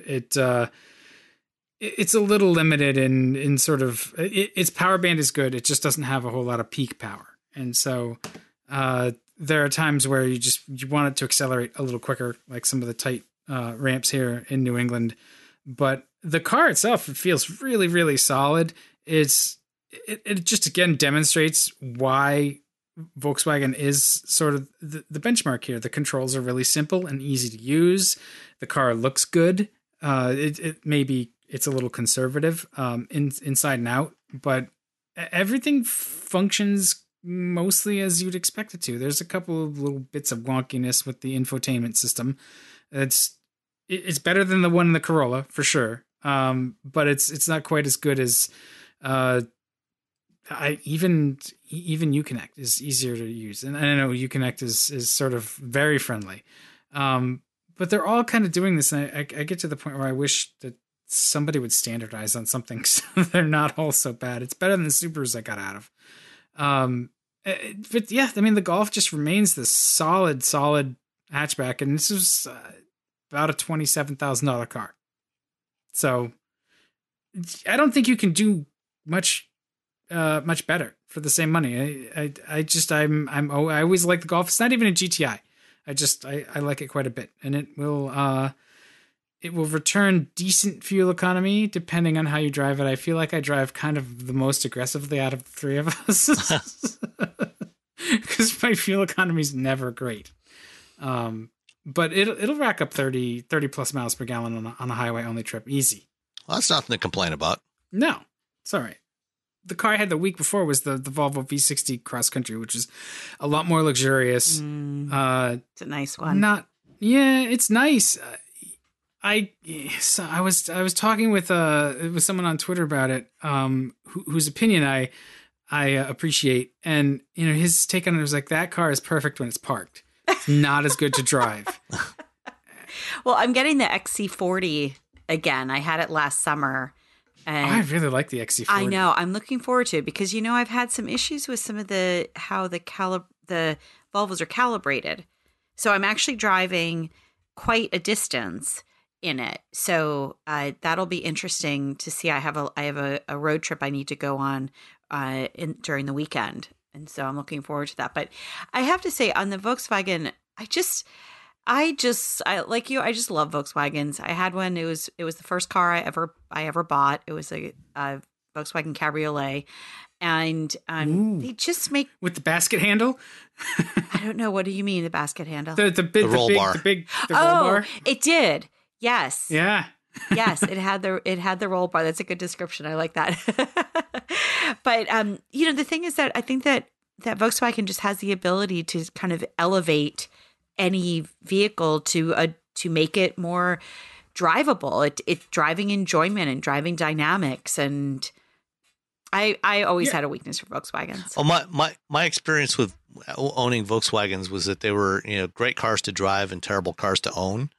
It's a little limited in sort of, its power band is good. It just doesn't have a whole lot of peak power. And so there are times where you want it to accelerate a little quicker, like some of the tight ramps here in New England. But the car itself, it feels really, really solid. It just, again, demonstrates why Volkswagen is sort of the benchmark here. The controls are really simple and easy to use. The car looks good. It's a little conservative inside and out, but everything functions mostly as you'd expect it to. There's a couple of little bits of wonkiness with the infotainment system. It's better than the one in the Corolla for sure, but it's not quite as good as even Uconnect is easier to use, and I know Uconnect is sort of very friendly, but they're all kind of doing this, and I get to the point where I wish that somebody would standardize on something so they're not all so bad. It's better than the Subarus I got out of. But yeah, I mean, the Golf just remains this solid hatchback, and this is about a $27,000 car. So I don't think you can do much better for the same money. I always like the Golf. It's not even a GTI. I like it quite a bit, and it will return decent fuel economy depending on how you drive it. I feel like I drive kind of the most aggressively out of the three of us. because my fuel economy is never great. But it'll rack up 30 plus miles per gallon on a highway only trip. Easy. Well, that's nothing to complain about. No, it's all right. The car I had the week before was the Volvo V60 Cross Country, which is a lot more luxurious. It's a nice one. It's nice. I was talking with someone on Twitter about it, whose opinion I appreciate, and his take on it was like, that car is perfect when it's parked. It's not as good to drive. Well, I'm getting the XC40 again. I had it last summer. And I really like the XC40. I know. I'm looking forward to it because, I've had some issues with some of how the Volvos are calibrated. So I'm actually driving quite a distance in it. So that'll be interesting to see. I have a road trip I need to go on during the weekend. And so I'm looking forward to that. But I have to say, on the Volkswagen, I just like you. I just love Volkswagens. I had one. It was the first car I ever bought. It was a Volkswagen Cabriolet, and they just make with the basket handle. I don't know. What do you mean the basket handle? The roll bar. The roll bar. It did. Yes. Yeah. Yes, it had the roll bar. That's a good description. I like that. But the thing is that I think that Volkswagen just has the ability to kind of elevate any vehicle to make it more drivable. It's driving enjoyment and driving dynamics, and I always had a weakness for Volkswagens. Well, my experience with owning Volkswagens was that they were great cars to drive and terrible cars to own.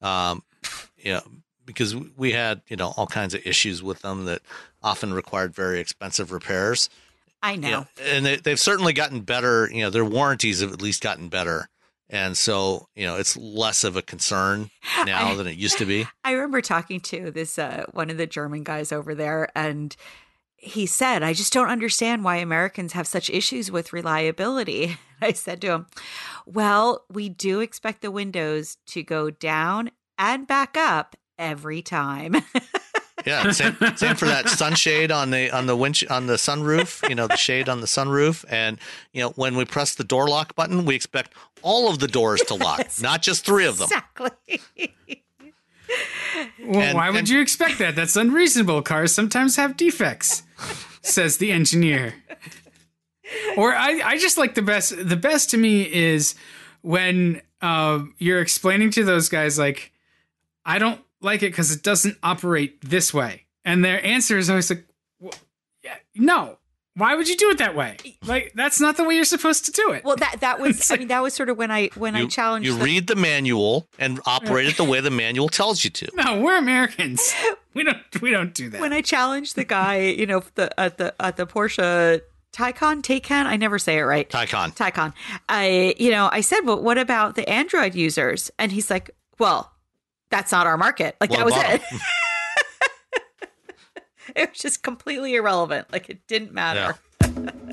Because we had all kinds of issues with them that often required very expensive repairs. I know, and they've certainly gotten better. Their warranties have at least gotten better. And so, it's less of a concern now than it used to be. I remember talking to this one of the German guys over there, and he said, I just don't understand why Americans have such issues with reliability. I said to him, well, we do expect the windows to go down and back up every time. Yeah, same for that sunshade on the sunroof, the shade on the sunroof. And, when we press the door lock button, we expect all of the doors to lock, yes, not just 3 of them. Exactly. Well, why would you expect that? That's unreasonable. Cars sometimes have defects, says the engineer. Or I just like the best to me is when you're explaining to those guys, like, I don't like it because it doesn't operate this way. And their answer is always like, well, yeah, no. Why would you do it that way? Like, that's not the way you're supposed to do it. Well, that was, that was sort of when I challenged. You read the manual and operate it the way the manual tells you to. No, we're Americans. We don't do that. When I challenged the guy, at the Porsche Taycan, I never say it right. Taycan. I said, well, what about the Android users? And he's like, well, that's not our market. Like, that was it. It was just completely irrelevant. Like, it didn't matter. Yeah.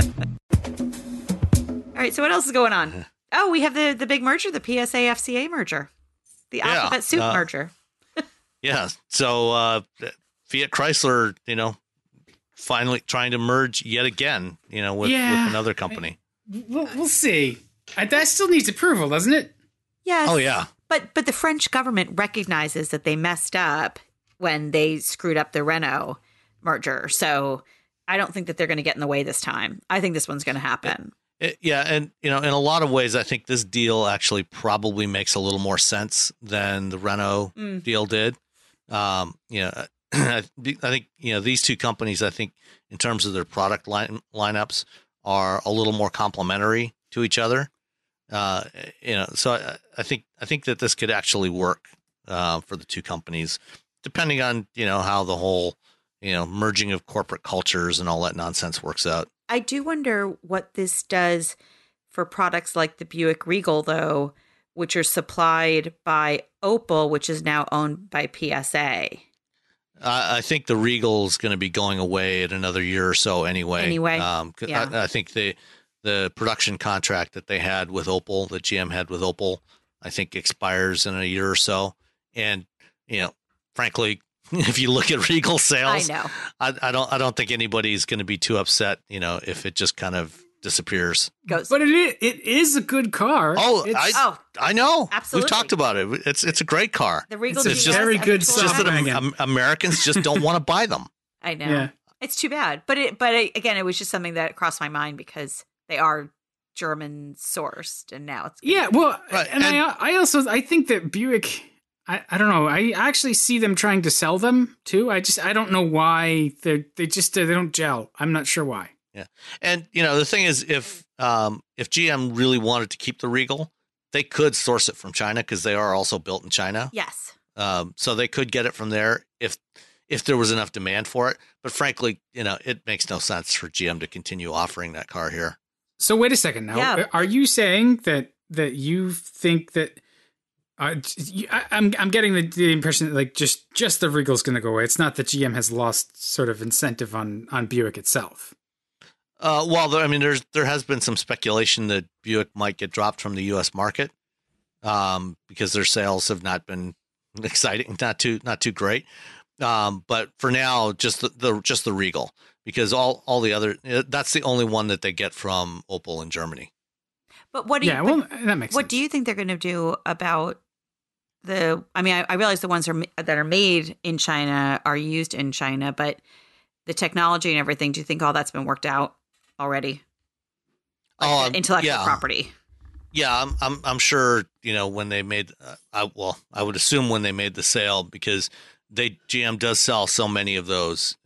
All right. So what else is going on? Oh, we have the big merger, the PSA FCA merger, the Alphabet Soup merger. Yeah. So Fiat Chrysler, finally trying to merge yet again, with another company. We'll see. That still needs approval, doesn't it? Yes. Oh, yeah. But the French government recognizes that they messed up when they screwed up the Renault merger. So I don't think that they're going to get in the way this time. I think this one's going to happen. Yeah. And, in a lot of ways, I think this deal actually probably makes a little more sense than the Renault deal did. I think, these two companies, I think in terms of their product lineups are a little more complementary to each other. So I think that this could actually work for the two companies, depending on, how the whole, merging of corporate cultures and all that nonsense works out. I do wonder what this does for products like the Buick Regal, though, which are supplied by Opel, which is now owned by PSA. I think the Regal is going to be going away in another year or so anyway. Yeah. I think the production contract that they had with Opel, that GM had with Opel, I think expires in a year or so. And, frankly, if you look at Regal sales, I know. I don't think anybody's going to be too upset, if it just kind of disappears. Goes. But it is a good car. I know. Absolutely. We've talked about it. It's a great car. The Regal It's a GS, very good It's just that Americans just don't want to buy them. I know. Yeah. It's too bad. But again, it was just something that crossed my mind because they are German sourced, and now it's Right. And I think that Buick, I don't know, I actually see them trying to sell them too. I don't know why they don't gel. I'm not sure why. Yeah. And the thing is, if GM really wanted to keep the Regal, they could source it from China because they are also built in China. Yes. So they could get it from there if there was enough demand for it. But frankly, it makes no sense for GM to continue offering that car here. So wait a second now. Yeah. Are you saying that you think that I'm getting the impression that like just the Regal's going to go away. It's not that GM has lost sort of incentive on Buick itself. Well, there has been some speculation that Buick might get dropped from the U.S. market because their sales have not been exciting, not too great. But for now, just the Regal, because all the other, that's the only one that they get from Opel in Germany. But what do that makes sense. What do you think they're going to do about I realize the ones that are made in China are used in China, but the technology and everything, do you think all that's been worked out already? Like the intellectual property. Yeah, I'm sure, when they made, I would assume when they made the sale, because GM does sell so many of those,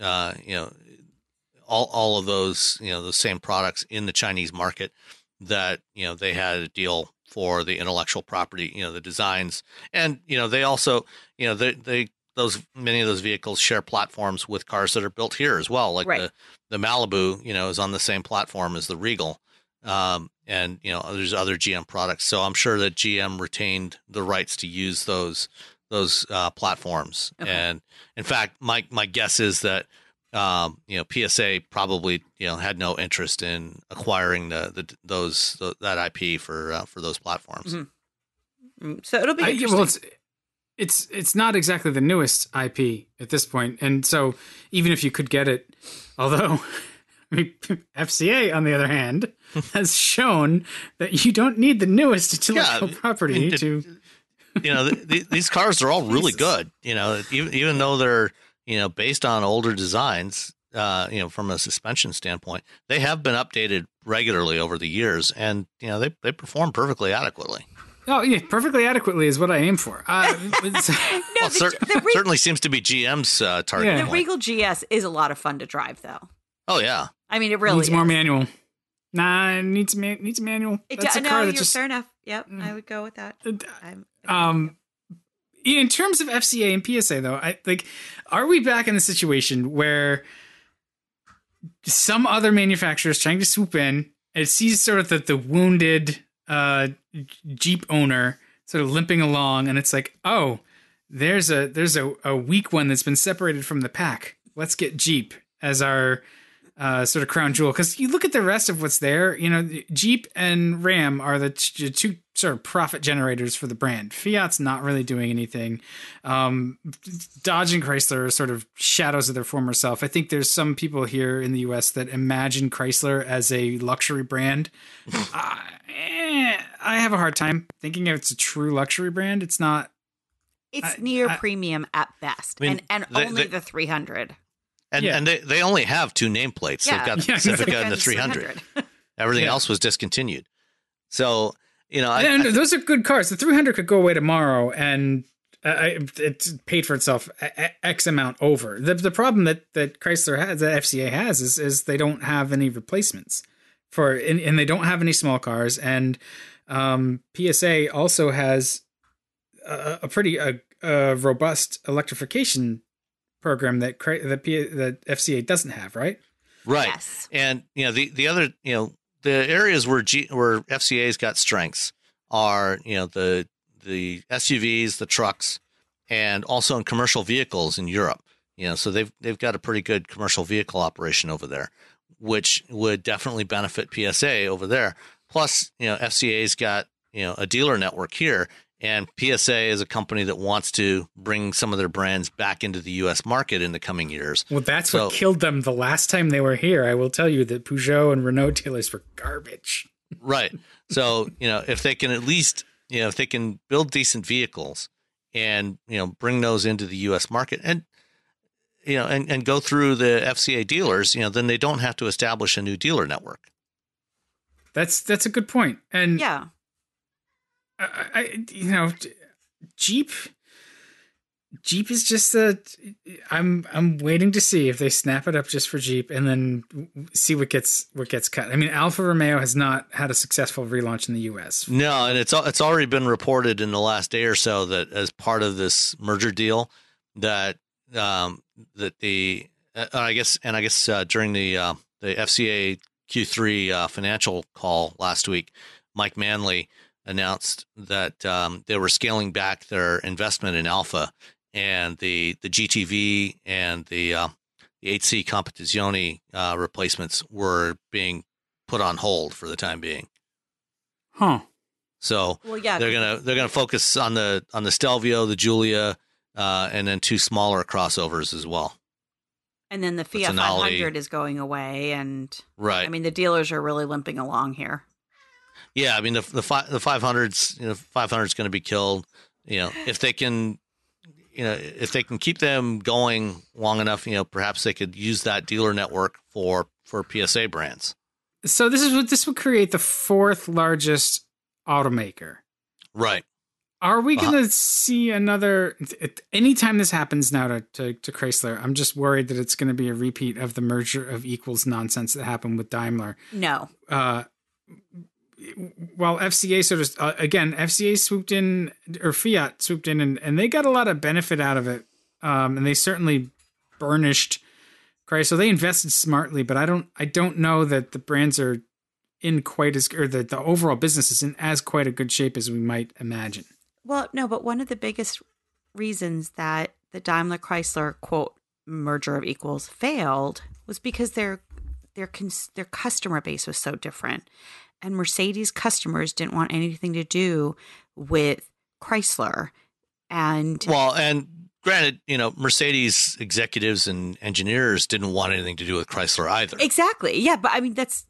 all of those, the same products in the Chinese market, that, they had a deal for the intellectual property, the designs. And, they also, many of those vehicles share platforms with cars that are built here as well. Like right. the Malibu, is on the same platform as the Regal. And, there's other GM products. So I'm sure that GM retained the rights to use those platforms. Okay. And in fact, my guess is that, PSA probably, had no interest in acquiring that IP for those platforms. Mm-hmm. So it'll be interesting. Well, it's not exactly the newest IP at this point, and so even if you could get it, although FCA on the other hand has shown that you don't need the newest intellectual property to. These cars are all really good. Even though they're based on older designs, from a suspension standpoint, they have been updated regularly over the years, and they perform perfectly adequately. Oh yeah, perfectly adequately is what I aim for. Certainly seems to be GM's target. Yeah. The Regal GS is a lot of fun to drive, though. Oh yeah, it really needs more manual. Nah, it needs manual. That's a car that just fair enough. Yep, I would go with that. In terms of FCA and PSA, though, are we back in the situation where some other manufacturer is trying to swoop in and it sees sort of the wounded Jeep owner sort of limping along, and it's like, oh, there's a weak one that's been separated from the pack. Let's get Jeep as our sort of crown jewel, because you look at the rest of what's there. Jeep and Ram are the two sort of profit generators for the brand. Fiat's not really doing anything. Dodge and Chrysler are sort of shadows of their former self. I think there's some people here in the US that imagine Chrysler as a luxury brand. I have a hard time thinking it's a true luxury brand. It's not. It's near premium at best, and only the 300. And they only have two nameplates. Yeah. They've got the Pacifica and the 300. Everything else was discontinued. So, those are good cars. The 300 could go away tomorrow, and it's paid for itself X amount over. The problem that Chrysler has, that FCA has, is they don't have any replacements and they don't have any small cars. And PSA also has a pretty robust electrification program that FCA doesn't have, right? Right. Yes. And the other the areas where FCA's got strengths are the SUVs, the trucks, and also in commercial vehicles in Europe. So they've got a pretty good commercial vehicle operation over there, which would definitely benefit PSA over there. Plus, FCA's got a dealer network here, And PSA is a company that wants to bring some of their brands back into the U.S. market in the coming years. Well, that's what killed them the last time they were here. I will tell you that Peugeot and Renault dealers were garbage. Right. So, if they can at least, if they can build decent vehicles and, bring those into the U.S. market and, and go through the FCA dealers, then they don't have to establish a new dealer network. That's a good point. And yeah. Jeep is just I'm waiting to see if they snap it up just for Jeep and then see what gets cut. I mean, Alfa Romeo has not had a successful relaunch in the US. No, and it's already been reported in the last day or so that as part of this merger deal that I guess during the FCA Q3 financial call last week, Mike Manley announced that they were scaling back their investment in Alfa, and the GTV and the 8C Competizione replacements were being put on hold for the time being. Huh. So they're gonna focus on the Stelvio, the Giulia, and then 2 smaller crossovers as well. And then the Fiat 500 is going away, and right. I mean, the dealers are really limping along here. Yeah, I mean the 500s, 500's going to be killed. If they can, if they can keep them going long enough, perhaps they could use that dealer network for PSA brands. So this would create the 4th largest automaker. Right. Are we going to see another? Anytime this happens now to Chrysler, I'm just worried that it's going to be a repeat of the merger of equals nonsense that happened with Daimler. No. Well, FCA FCA swooped in, or Fiat swooped in, and they got a lot of benefit out of it. And they certainly burnished Chrysler. They invested smartly, but I don't know that the brands are in quite as, or that the overall business is in as quite a good shape as we might imagine. Well, no, but one of the biggest reasons that the Daimler Chrysler quote merger of equals failed was because their customer base was so different. And Mercedes customers didn't want anything to do with Chrysler. And granted, Mercedes executives and engineers didn't want anything to do with Chrysler either. Exactly. Yeah. But I mean, it's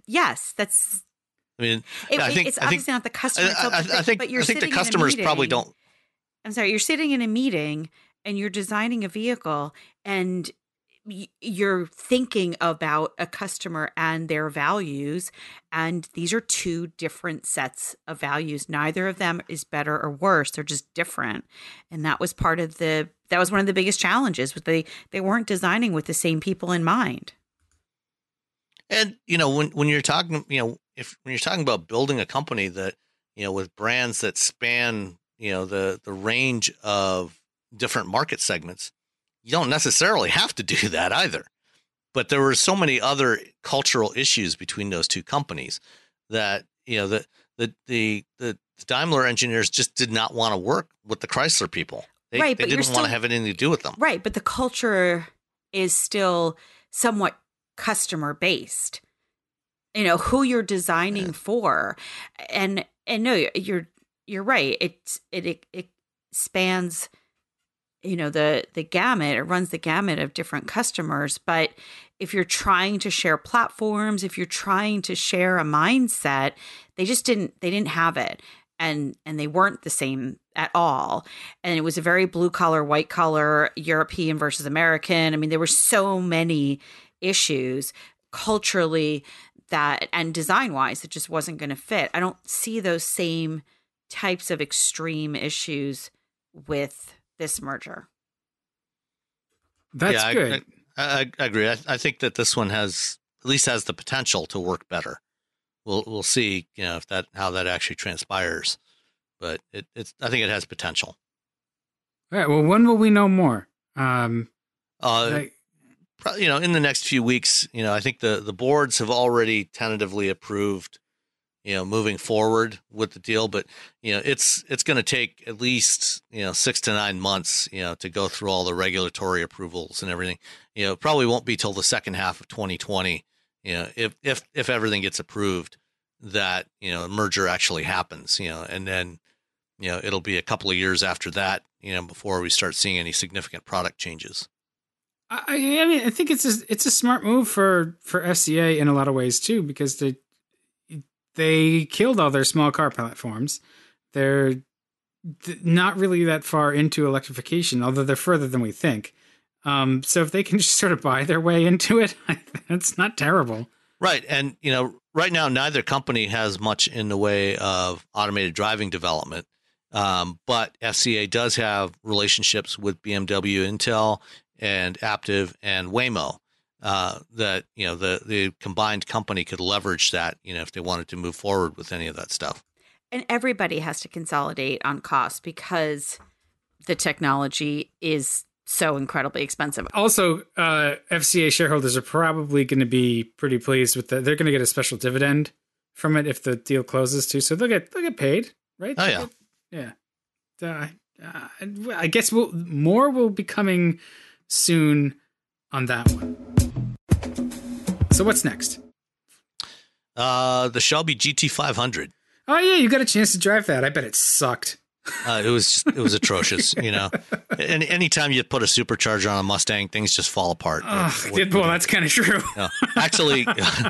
obviously not the customer. I think the customers probably don't. I'm sorry. You're sitting in a meeting and you're designing a vehicle and you're thinking about a customer and their values, and these are 2 different sets of values. Neither of them is better or worse. They're just different. And that was one of the biggest challenges, was they weren't designing with the same people in mind. And when you're talking, when you're talking about building a company that, with brands that span, the range of different market segments, you don't necessarily have to do that either. But there were so many other cultural issues between those 2 companies that, the Daimler engineers just did not want to work with the Chrysler people. They didn't want to have anything to do with them. Right. But the culture is still somewhat customer based, who you're designing for. And no, you're right. It spans, the gamut. It runs the gamut of different customers. But if you're trying to share platforms, if you're trying to share a mindset, they didn't have it. And they weren't the same at all. And it was a very blue collar, white collar, European versus American. I mean, there were so many issues culturally and design wise, it just wasn't going to fit. I don't see those same types of extreme issues with this merger. That's good. I agree. I think that this one has the potential to work better. We'll see, how that actually transpires, but I think it has potential. All right. Well, when will we know more? In the next few weeks, I think the boards have already tentatively approved, moving forward with the deal, but it's going to take at least 6 to 9 months, to go through all the regulatory approvals and everything. It probably won't be till the second half of 2020, if everything gets approved, that a merger actually happens, and then it'll be a couple of years after that, before we start seeing any significant product changes. I mean, I think it's a smart move for FCA in a lot of ways too, because they killed all their small car platforms. They're not really that far into electrification, although they're further than we think. So if they can just sort of buy their way into it, that's not terrible. Right. And, right now, neither company has much in the way of automated driving development. But FCA does have relationships with BMW, Intel, and Aptiv and Waymo that, the combined company could leverage that, if they wanted to move forward with any of that stuff. And everybody has to consolidate on cost because the technology is so incredibly expensive. Also, FCA shareholders are probably going to be pretty pleased with that. They're going to get a special dividend from it if the deal closes too. So they'll get paid, right? Oh yeah, I guess more will be coming soon on that one. So what's next? The Shelby GT500. Oh yeah, you got a chance to drive that. I bet it sucked. It was atrocious, And anytime you put a supercharger on a Mustang, things just fall apart. Well, that's kind of true. Actually,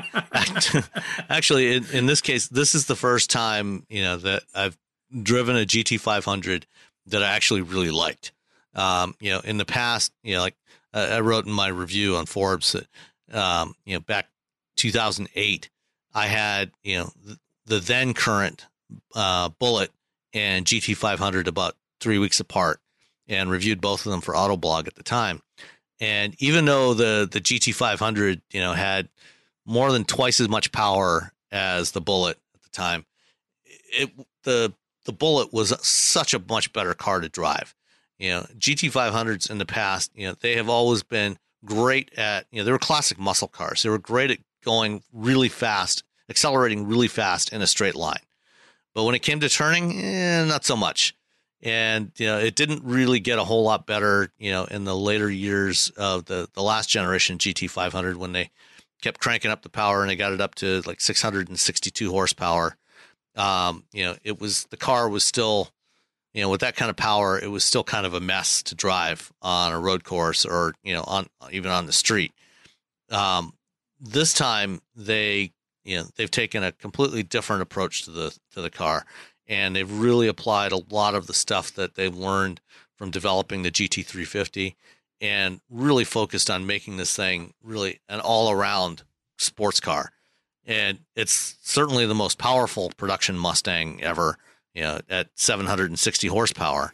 in this case, this is the first time that I've driven a GT500 that I actually really liked. In the past, I wrote in my review on Forbes that back 2008, I had the then current Bullet and GT500 about 3 weeks apart, and reviewed both of them for Autoblog at the time. And even though the GT500 had more than twice as much power as the Bullet at the time, the Bullet was such a much better car to drive. GT500s in the past, they have always been great at, they were classic muscle cars. They were great at going really fast, accelerating really fast in a straight line. But when it came to turning, not so much. And, it didn't really get a whole lot better, in the later years of the last generation GT500 when they kept cranking up the power and they got it up to like 662 horsepower. The car was still, with that kind of power, it was still kind of a mess to drive on a road course or, even on the street. This time they've taken a completely different approach to the car, and they've really applied a lot of the stuff that they've learned from developing the GT350 and really focused on making this thing really an all-around sports car. And it's certainly the most powerful production Mustang ever, at 760 horsepower.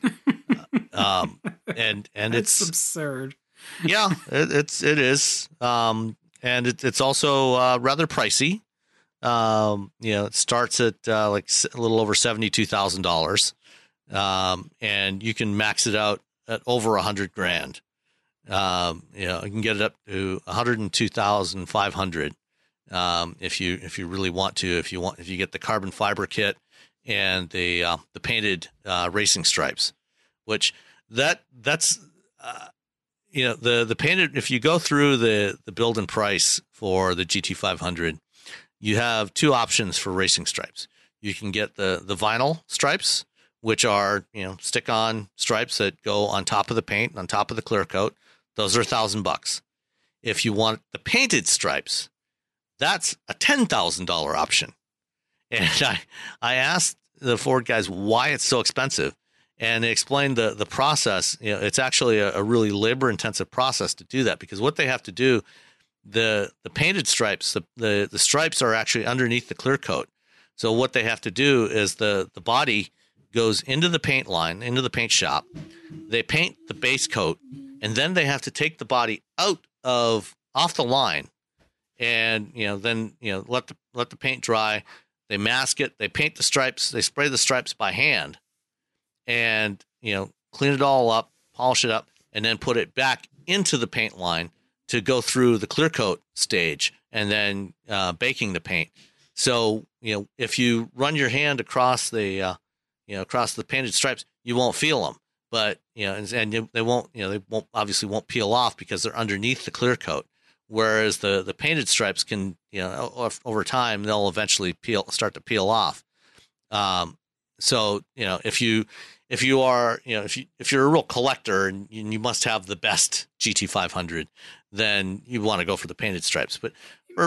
And it's absurd. Yeah, it is. And it's also rather pricey. It starts at like a little over $72,000, and you can max it out at over $100,000. You can get it up to $102,500 if you really want to. If you get the carbon fiber kit and the painted racing stripes, which that's the painted. If you go through the build and price for the GT500. You have two options for racing stripes. You can get the vinyl stripes, which are, stick-on stripes that go on top of the paint, on top of the clear coat. Those are $1,000. If you want the painted stripes, that's a $10,000 option. And I asked the Ford guys why it's so expensive, and they explained the process. It's actually a really labor-intensive process to do that, because what they have to do, the painted stripes, the stripes are actually underneath the clear coat. So what they have to do is the body goes into the paint line, into the paint shop. They paint the base coat, and then they have to take the body off the line, and then let the paint dry. They mask it. They paint the stripes. They spray the stripes by hand, and clean it all up, polish it up, and then put it back into the paint line to go through the clear coat stage and then baking the paint. So, if you run your hand across the painted stripes, you won't feel them, but, they won't obviously won't peel off because they're underneath the clear coat. Whereas the painted stripes can, over time, they'll eventually start to peel off. So, if you are, if you're a real collector and you must have the best GT500, then you want to go for the painted stripes. But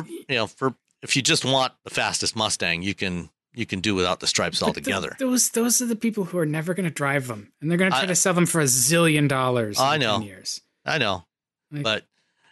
if you just want the fastest Mustang, you can do without the stripes altogether. Those are the people who are never going to drive them, and they're going to try to sell them for $1 zillion. I know. 10 years. I know, but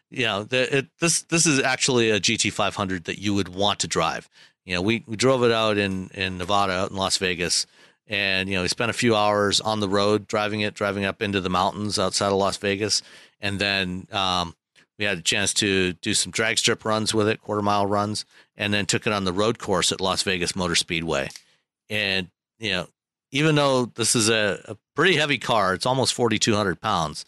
this is actually a GT500 that you would want to drive. We drove it out in Nevada, out in Las Vegas, and we spent a few hours on the road driving up into the mountains outside of Las Vegas, and then we had a chance to do some drag strip runs with it, quarter-mile runs, and then took it on the road course at Las Vegas Motor Speedway. And, even though this is a pretty heavy car, it's almost 4,200 pounds,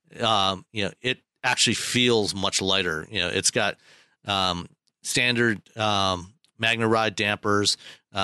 it actually feels much lighter. It's got standard MagneRide dampers,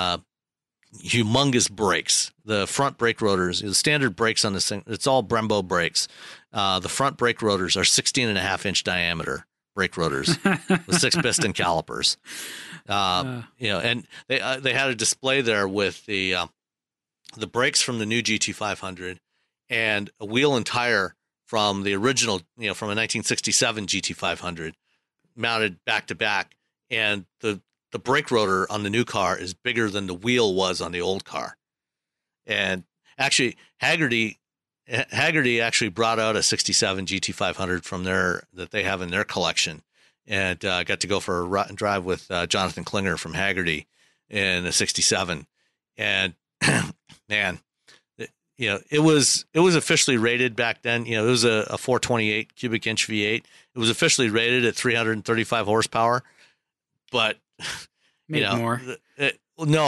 humongous brakes. The front brake rotors, the standard brakes on this thing, it's all Brembo brakes. The front brake rotors are 16.5-inch diameter brake rotors with 6 piston calipers. And they had a display there with the brakes from the new GT500 and a wheel and tire from the original, from a 1967 GT500 mounted back to back. And the brake rotor on the new car is bigger than the wheel was on the old car. And actually Haggerty actually brought out a 67 GT500 that they have in their collection, and got to go for a drive with Jonathan Klinger from Haggerty in a 67. And man, it was officially rated back then. It was a 428 cubic inch V8. It was officially rated at 335 horsepower, but more. That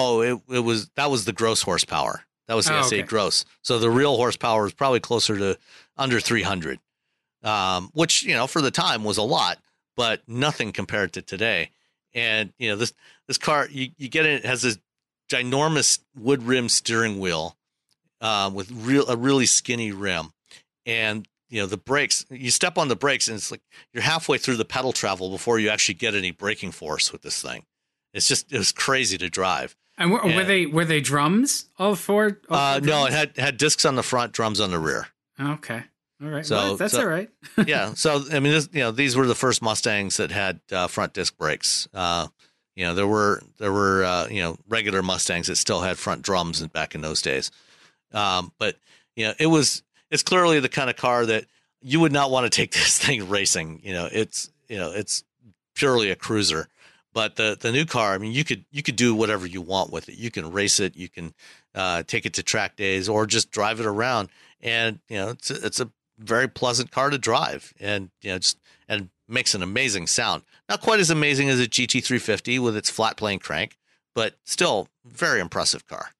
was the gross horsepower. That was the S8 gross. So the real horsepower was probably closer to under 300, which, for the time was a lot, but nothing compared to today. And, this car, you get it has this ginormous wood rim steering wheel with a really skinny rim. And, the brakes, you step on the brakes and it's like you're halfway through the pedal travel before you actually get any braking force with this thing. It was crazy to drive. And were they drums? All four? No, it had discs on the front, drums on the rear. Okay. All right. So that's all right. Yeah. So I mean, these were the first Mustangs that had front disc brakes. There were regular Mustangs that still had front drums back in those days. But it's clearly the kind of car that you would not want to take this thing racing. It's purely a cruiser. But the new car, I mean, you could do whatever you want with it. You can race it, you can take it to track days, or just drive it around. And it's a very pleasant car to drive, and and makes an amazing sound. Not quite as amazing as a GT350 with its flat plane crank, but still very impressive car.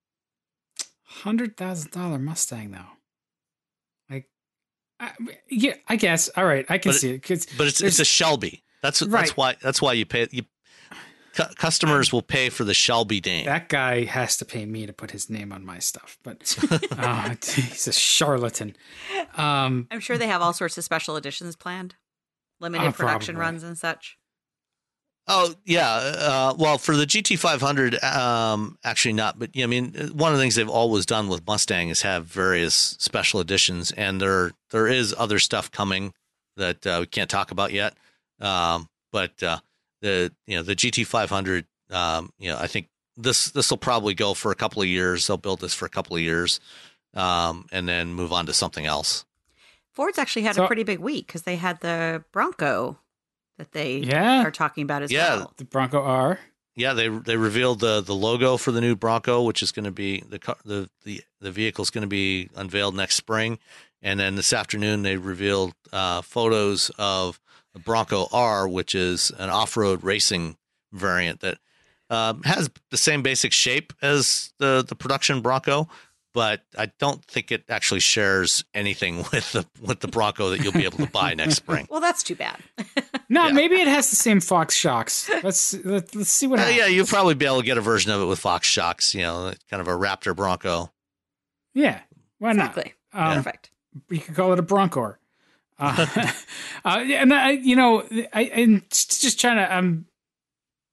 $100,000 Mustang though. I guess. All right, I can see it. But it's a Shelby. That's why you pay. Customers will pay for the Shelby name. That guy has to pay me to put his name on my stuff, but he's a charlatan. I'm sure they have all sorts of special editions planned, limited production runs and such. Oh yeah, well for the GT500, actually not. But I mean, one of the things they've always done with Mustang is have various special editions, and there is other stuff coming that we can't talk about yet. But the GT500, I think this will probably go for a couple of years. They'll build this for a couple of years, and then move on to something else. Ford's actually had a pretty big week because they had the Bronco that they are talking about as well. The Bronco R. Yeah, they revealed the logo for the new Bronco, which is going to be the vehicle's going to be unveiled next spring, and then this afternoon they revealed photos of the Bronco R, which is an off-road racing variant that has the same basic shape as the production Bronco, but I don't think it actually shares anything with the Bronco that you'll be able to buy next spring. Well, that's too bad. Maybe it has the same Fox shocks. Let's see what happens. Yeah, you'll probably be able to get a version of it with Fox shocks, kind of a Raptor Bronco. Yeah, why not? Exactly. Perfect. You could call it a Bronco. And I'm just trying to.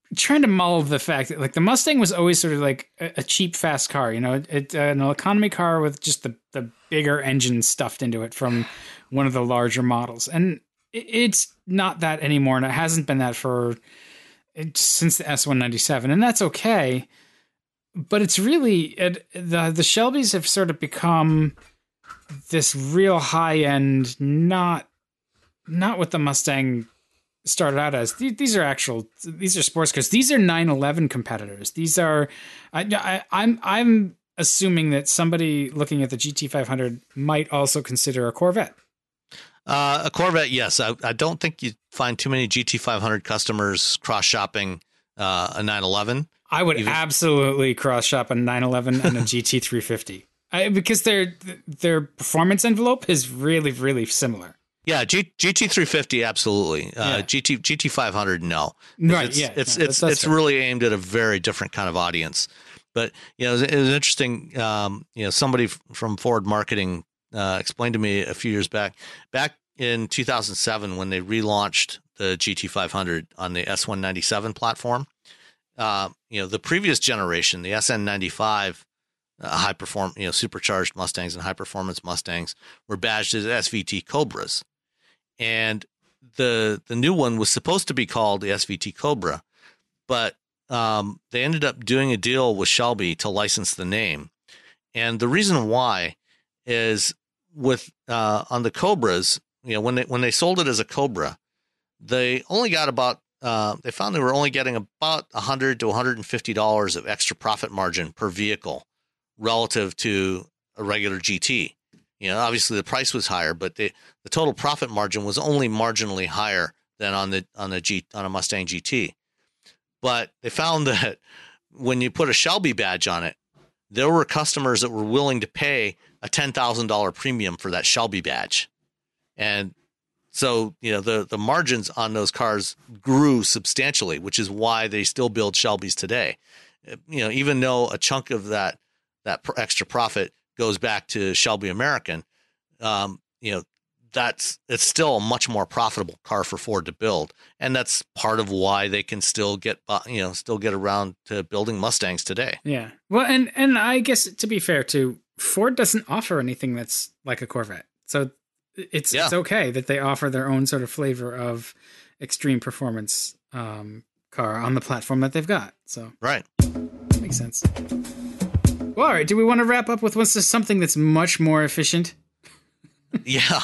trying to mull the fact that like the Mustang was always sort of like a cheap, fast car, you know, an economy car with just the bigger engine stuffed into it from one of the larger models. And it's not that anymore. And it hasn't been that since the S197. And that's okay. But it's really, the Shelbys have sort of become this real high end, not what the Mustang started out as. These are sports cars. These are 911 competitors. These are, I'm assuming that somebody looking at the GT500 might also consider a Corvette. A Corvette, yes. I don't think you find too many GT500 customers cross shopping a 911. I would absolutely cross shop a 911 and a GT350 because their performance envelope is really, really similar. Yeah, GT350 absolutely. GT500 no. Right. It's really aimed at a very different kind of audience. But it was interesting. Somebody from Ford marketing explained to me a few years back in 2007 when they relaunched the GT500 on the S197 platform. The previous generation, the SN95 high perform, supercharged Mustangs and high performance Mustangs were badged as SVT Cobras. And the new one was supposed to be called the SVT Cobra, but they ended up doing a deal with Shelby to license the name. And the reason why is with on the Cobras, when they sold it as a Cobra, they only got about they found they were only getting about $100 to $150 of extra profit margin per vehicle relative to a regular GT. Obviously the price was higher, but the total profit margin was only marginally higher than on a Mustang GT. But they found that when you put a Shelby badge on it, there were customers that were willing to pay a $10,000 premium for that Shelby badge. And so, the margins on those cars grew substantially, which is why they still build Shelbys today. Even though a chunk of that extra profit goes back to Shelby American, it's still a much more profitable car for Ford to build. And that's part of why they can still get around to building Mustangs today. Yeah. Well, and I guess to be fair too, Ford doesn't offer anything that's like a Corvette. So it's okay that they offer their own sort of flavor of extreme performance car on the platform that they've got. So right. Makes sense. Well, all right. Do we want to wrap up with something that's much more efficient? Yeah.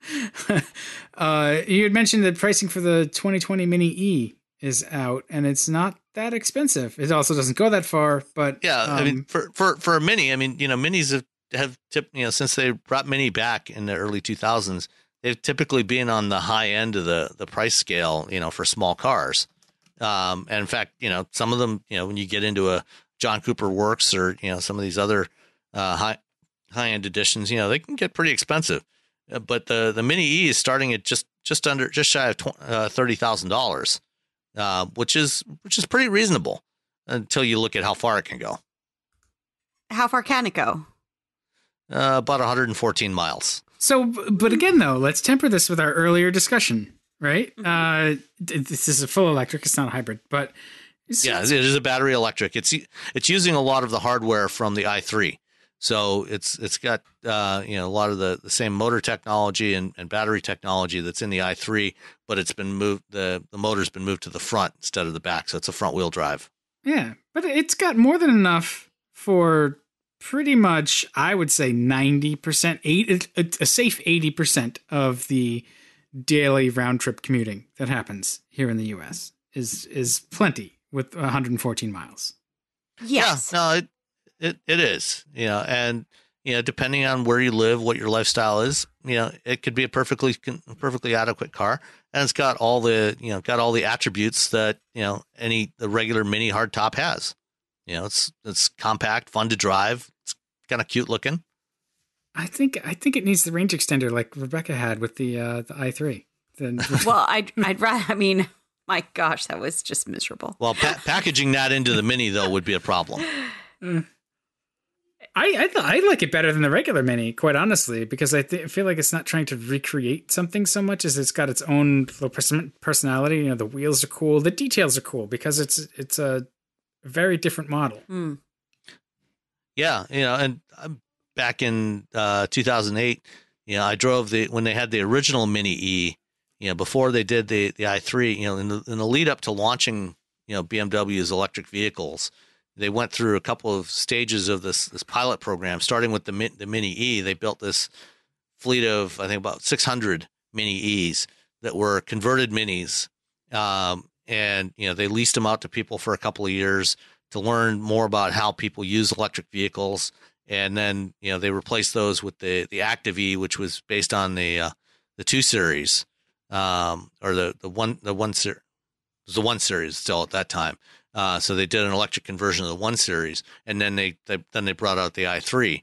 You had mentioned that pricing for the 2020 Mini E is out, and it's not that expensive. It also doesn't go that far, but yeah, for a Mini, Minis have since they brought Mini back in the early 2000s, they've typically been on the high end of the price scale, for small cars. And in fact, some of them, when you get into a John Cooper Works or, some of these other high end editions, they can get pretty expensive. But the Mini E is starting at just shy of $30,000, which is pretty reasonable until you look at how far it can go. How far can it go? About 114 miles. So, but again, though, let's temper this with our earlier discussion, right? Mm-hmm. This is a full electric; it's not a hybrid, but it is a battery electric. It's using a lot of the hardware from the i3, so it's got a lot of the same motor technology and battery technology that's in the i3, but it's been moved. The motor's been moved to the front instead of the back, so it's a front wheel drive. Yeah, but it's got more than enough for pretty much, I would say 90%, a safe 80% of the daily round trip commuting that happens here in the U.S. is plenty with 114 miles. Yes. Yeah, no, it is, and depending on where you live, what your lifestyle is, it could be a perfectly adequate car, and it's got all the attributes that the regular Mini hardtop has. It's compact, fun to drive. It's kind of cute looking. I think it needs the range extender like Rebecca had with the i3. Well, I'd rather. I mean, my gosh, that was just miserable. Well, packaging that into the Mini though would be a problem. I like it better than the regular Mini, quite honestly, because I feel like it's not trying to recreate something so much as it's got its own little personality. You know, the wheels are cool, the details are cool because it's a very different model. Mm. Yeah, and back in 2008, I drove when they had the original Mini E. Before they did the i3. In the lead up to launching, BMW's electric vehicles, they went through a couple of stages of this pilot program. Starting with the Mini E, they built this fleet of, I think, about 600 Mini E's that were converted Minis, and they leased them out to people for a couple of years to learn more about how people use electric vehicles. And then, they replaced those with the Active E, which was based on the 2 Series, or the 1 Series. It was the 1 Series still at that time. So they did an electric conversion of the 1 Series, and then they brought out the i3.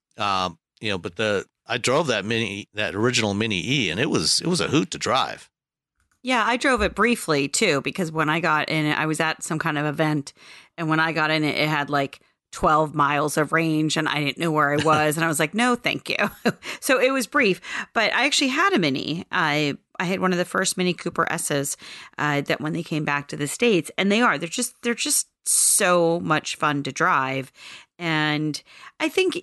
But I drove that original Mini E, and it was a hoot to drive. Yeah, I drove it briefly too, because when I got in it, I was at some kind of event, and when I got in it, it had like 12 miles of range, and I didn't know where I was, and I was like, no, thank you. So it was brief, but I actually had a Mini. I had one of the first Mini Cooper S's that when they came back to the States, and they're just so much fun to drive. And I think,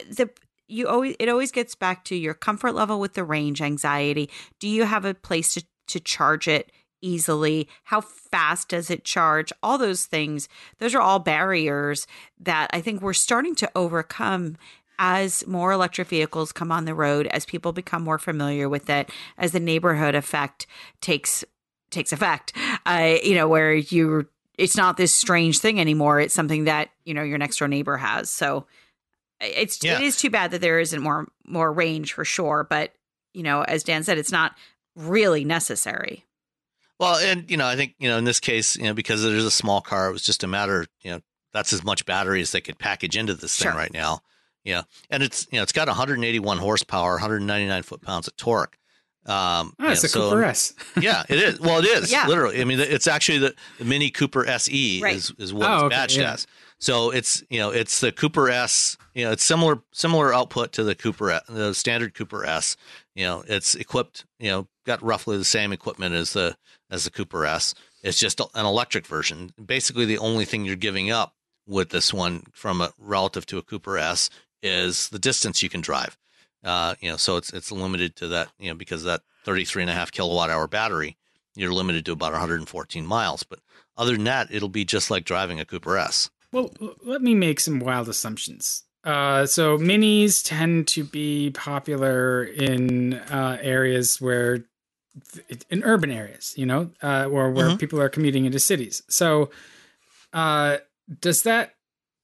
it always gets back to your comfort level with the range anxiety. Do you have a place to charge it easily? How fast does it charge? All those things, those are all barriers that I think we're starting to overcome as more electric vehicles come on the road, as people become more familiar with it, as the neighborhood effect takes effect, where it's not this strange thing anymore. It's something that, your next door neighbor has. So it is too bad that there isn't more range for sure. But, as Dan said, it's not really necessary. Well, and, I think, in this case, because it is a small car, it was just a matter, that's as much battery as they could package into this thing right now. Yeah. And it's got 181 horsepower, 199 foot-pounds of torque. It's a Cooper S. Yeah, it is. Well, it is. Yeah. Literally. I mean, it's actually the Mini Cooper SE is what it's badged as. So it's the Cooper S. It's similar output to the standard Cooper S. It's equipped. Got roughly the same equipment as the Cooper S. It's just an electric version. Basically, the only thing you're giving up with this one relative to a Cooper S is the distance you can drive. So it's limited to that. Because of that 33.5 kilowatt hour battery, you're limited to about 114 miles. But other than that, it'll be just like driving a Cooper S. Well, let me make some wild assumptions. So minis tend to be popular in areas in urban areas, or where people are commuting into cities. So does that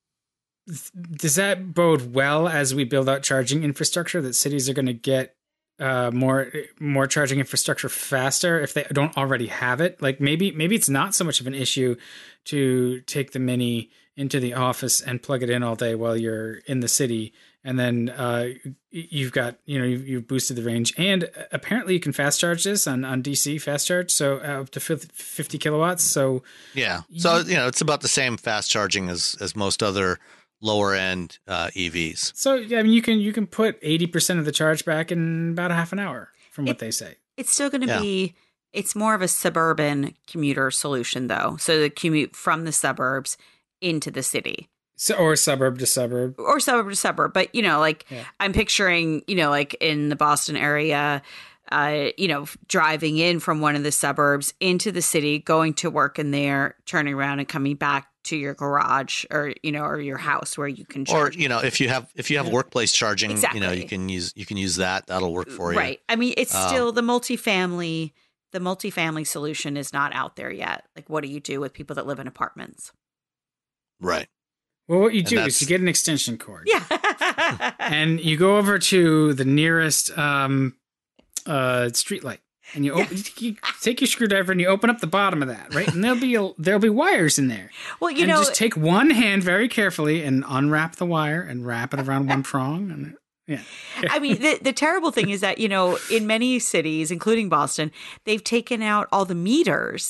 bode well as we build out charging infrastructure, that cities are going to get more charging infrastructure faster if they don't already have it? Like maybe it's not so much of an issue to take the Mini into the office and plug it in all day while you're in the city, and then you've got you've boosted the range, and apparently you can fast charge this on DC fast charge, so up to 50 kilowatts. So yeah, so it's about the same fast charging as most other lower end EVs. So I mean, you can put 80% of the charge back in about a half an hour, from what they say. It's still going to be. It's more of a suburban commuter solution, though. So the commute from the suburbs into the city. So, or suburb to suburb. But, I'm picturing, like in the Boston area, driving in from one of the suburbs into the city, going to work in there, turning around and coming back to your garage or your house where you can charge. Or, if you have workplace charging, exactly. you can use that. That'll work for you. Right. I mean, it's still the multifamily solution is not out there yet. Like, what do you do with people that live in apartments? Right. Well, what you do is you get an extension cord. Yeah. And you go over to the nearest street light, and you take your screwdriver and you open up the bottom of that, right? And there'll be wires in there. Well, just take one hand very carefully and unwrap the wire and wrap it around one prong. And yeah. I mean, the terrible thing is that, in many cities, including Boston, they've taken out all the meters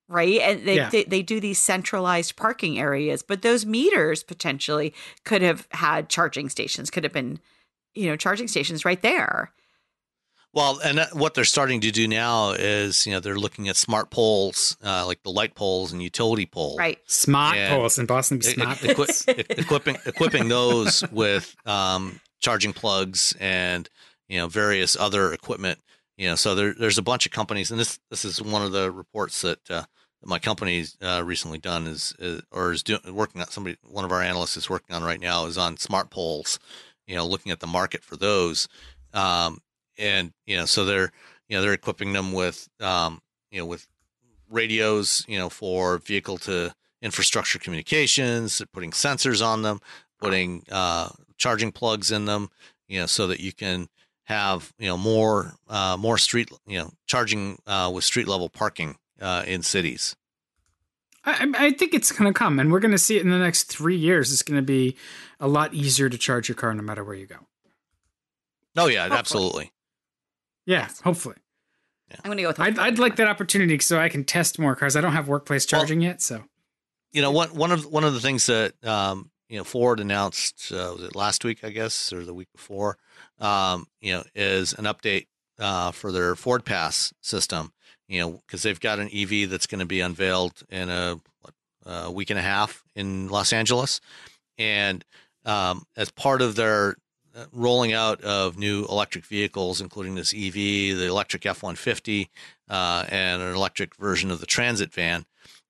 right? And they do these centralized parking areas, but those meters potentially could have had charging stations, could have been, charging stations right there. Well, and what they're starting to do now is, they're looking at smart poles, like the light poles and utility poles. Right. Smart poles in Boston. Equipping those with charging plugs and, various other equipment. So there's a bunch of companies, and this is one of the reports that my company's recently done working on. One of our analysts is working on right now is on smart poles, looking at the market for those. And, so they're equipping them with, with radios, for vehicle to infrastructure communications, putting sensors on them, putting charging plugs in them, so that you can have, more street, charging with street level parking in cities. I think it's going to come, and we're going to see it in the next 3 years. It's going to be a lot easier to charge your car no matter where you go. Oh, yeah, Hopefully. Absolutely. Yeah, hopefully. Yeah. I'm going to go with I'd like that opportunity so I can test more cars. I don't have workplace charging yet, so. One of the things that Ford announced was it last week, I guess, or the week before, is an update for their Ford Pass system. Because they've got an EV that's going to be unveiled in a week and a half in Los Angeles, and as part of their rolling out of new electric vehicles, including this EV, the electric F-150, and an electric version of the Transit van.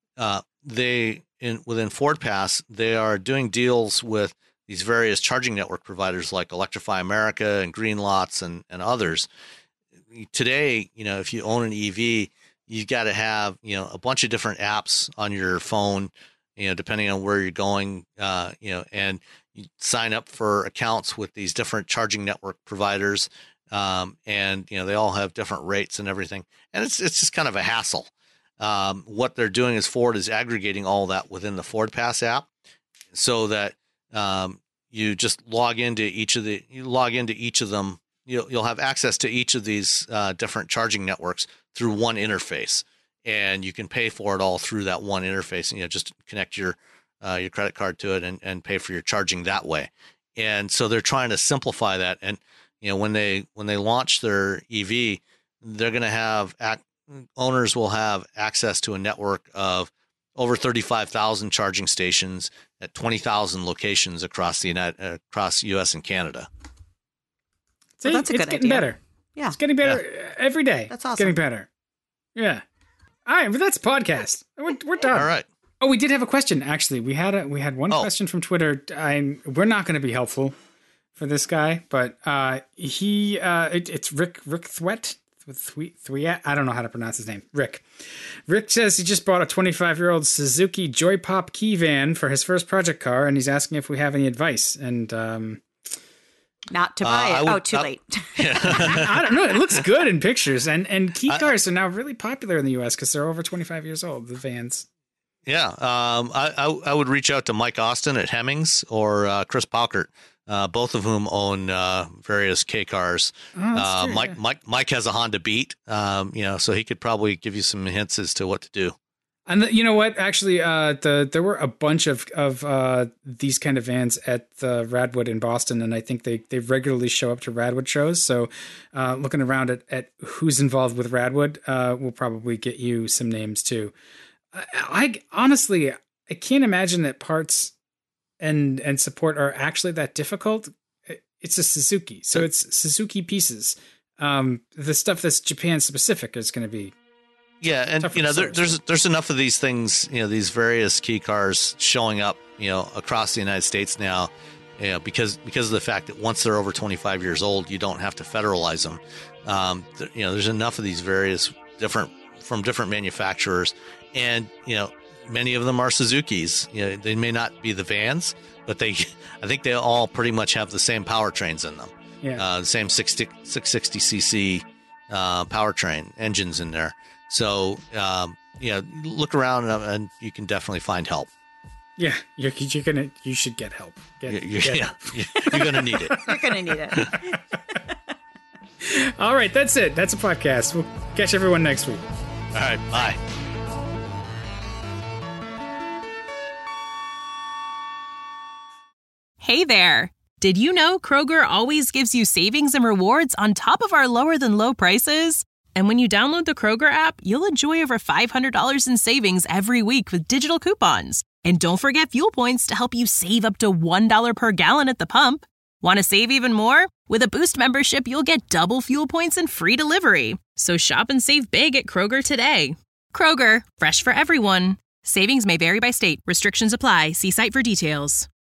Within Ford Pass, they are doing deals with these various charging network providers like Electrify America and Green Lots and others. Today, if you own an EV, you've got to have, a bunch of different apps on your phone, depending on where you're going, and you sign up for accounts with these different charging network providers. And, they all have different rates and everything. And it's just kind of a hassle. What they're doing is Ford is aggregating all that within the Ford Pass app so that you just log into each of them. You'll have access to each of these different charging networks through one interface, and you can pay for it all through that one interface. Just connect your credit card to it and pay for your charging that way. And so they're trying to simplify that. And when they launch their EV, they're going to have owners will have access to a network of over 35,000 charging stations at 20,000 locations across U.S. and Canada. Well, that's a good idea. It's getting better. Yeah. It's getting better every day. That's awesome. It's getting better. Yeah. All right, but that's a podcast. We're done. All right. Oh, we did have a question, actually. We had one question from Twitter. We're not going to be helpful for this guy, but it's Rick Thwet. Thwet. I don't know how to pronounce his name. Rick says he just bought a 25-year-old Suzuki Joy Pop key van for his first project car, and he's asking if we have any advice. And not to buy it. Too late. I don't know. It looks good in pictures, and key cars are now really popular in the U.S. because they're over 25 years old. The vans. Yeah, I would reach out to Mike Austin at Hemmings or Chris Paukert, both of whom own various K cars. Oh, true, Mike has a Honda Beat, so he could probably give you some hints as to what to do. And you know what? Actually, there were a bunch of these kind of vans at the Radwood in Boston, and I think they regularly show up to Radwood shows. So, looking around at who's involved with Radwood, will probably get you some names too. I honestly, I can't imagine that parts and support are actually that difficult. It's a Suzuki, so it's Suzuki pieces. The stuff that's Japan specific is going to be. Yeah, and there's enough of these things, these various key cars showing up, across the United States now, because of the fact that once they're over 25 years old, you don't have to federalize them. There's enough of these various different manufacturers, and many of them are Suzukis. They may not be the vans, but I think they all pretty much have the same powertrains in them. Yeah, the same 660cc powertrain engines in there. So, look around and you can definitely find help. Yeah, you should get help. You're going to need it. You're going to need it. All right, that's it. That's a podcast. We'll catch everyone next week. All right, bye. Hey there! Did you know Kroger always gives you savings and rewards on top of our lower than low prices? And when you download the Kroger app, you'll enjoy over $500 in savings every week with digital coupons. And don't forget fuel points to help you save up to $1 per gallon at the pump. Want to save even more? With a Boost membership, you'll get double fuel points and free delivery. So shop and save big at Kroger today. Kroger, fresh for everyone. Savings may vary by state. Restrictions apply. See site for details.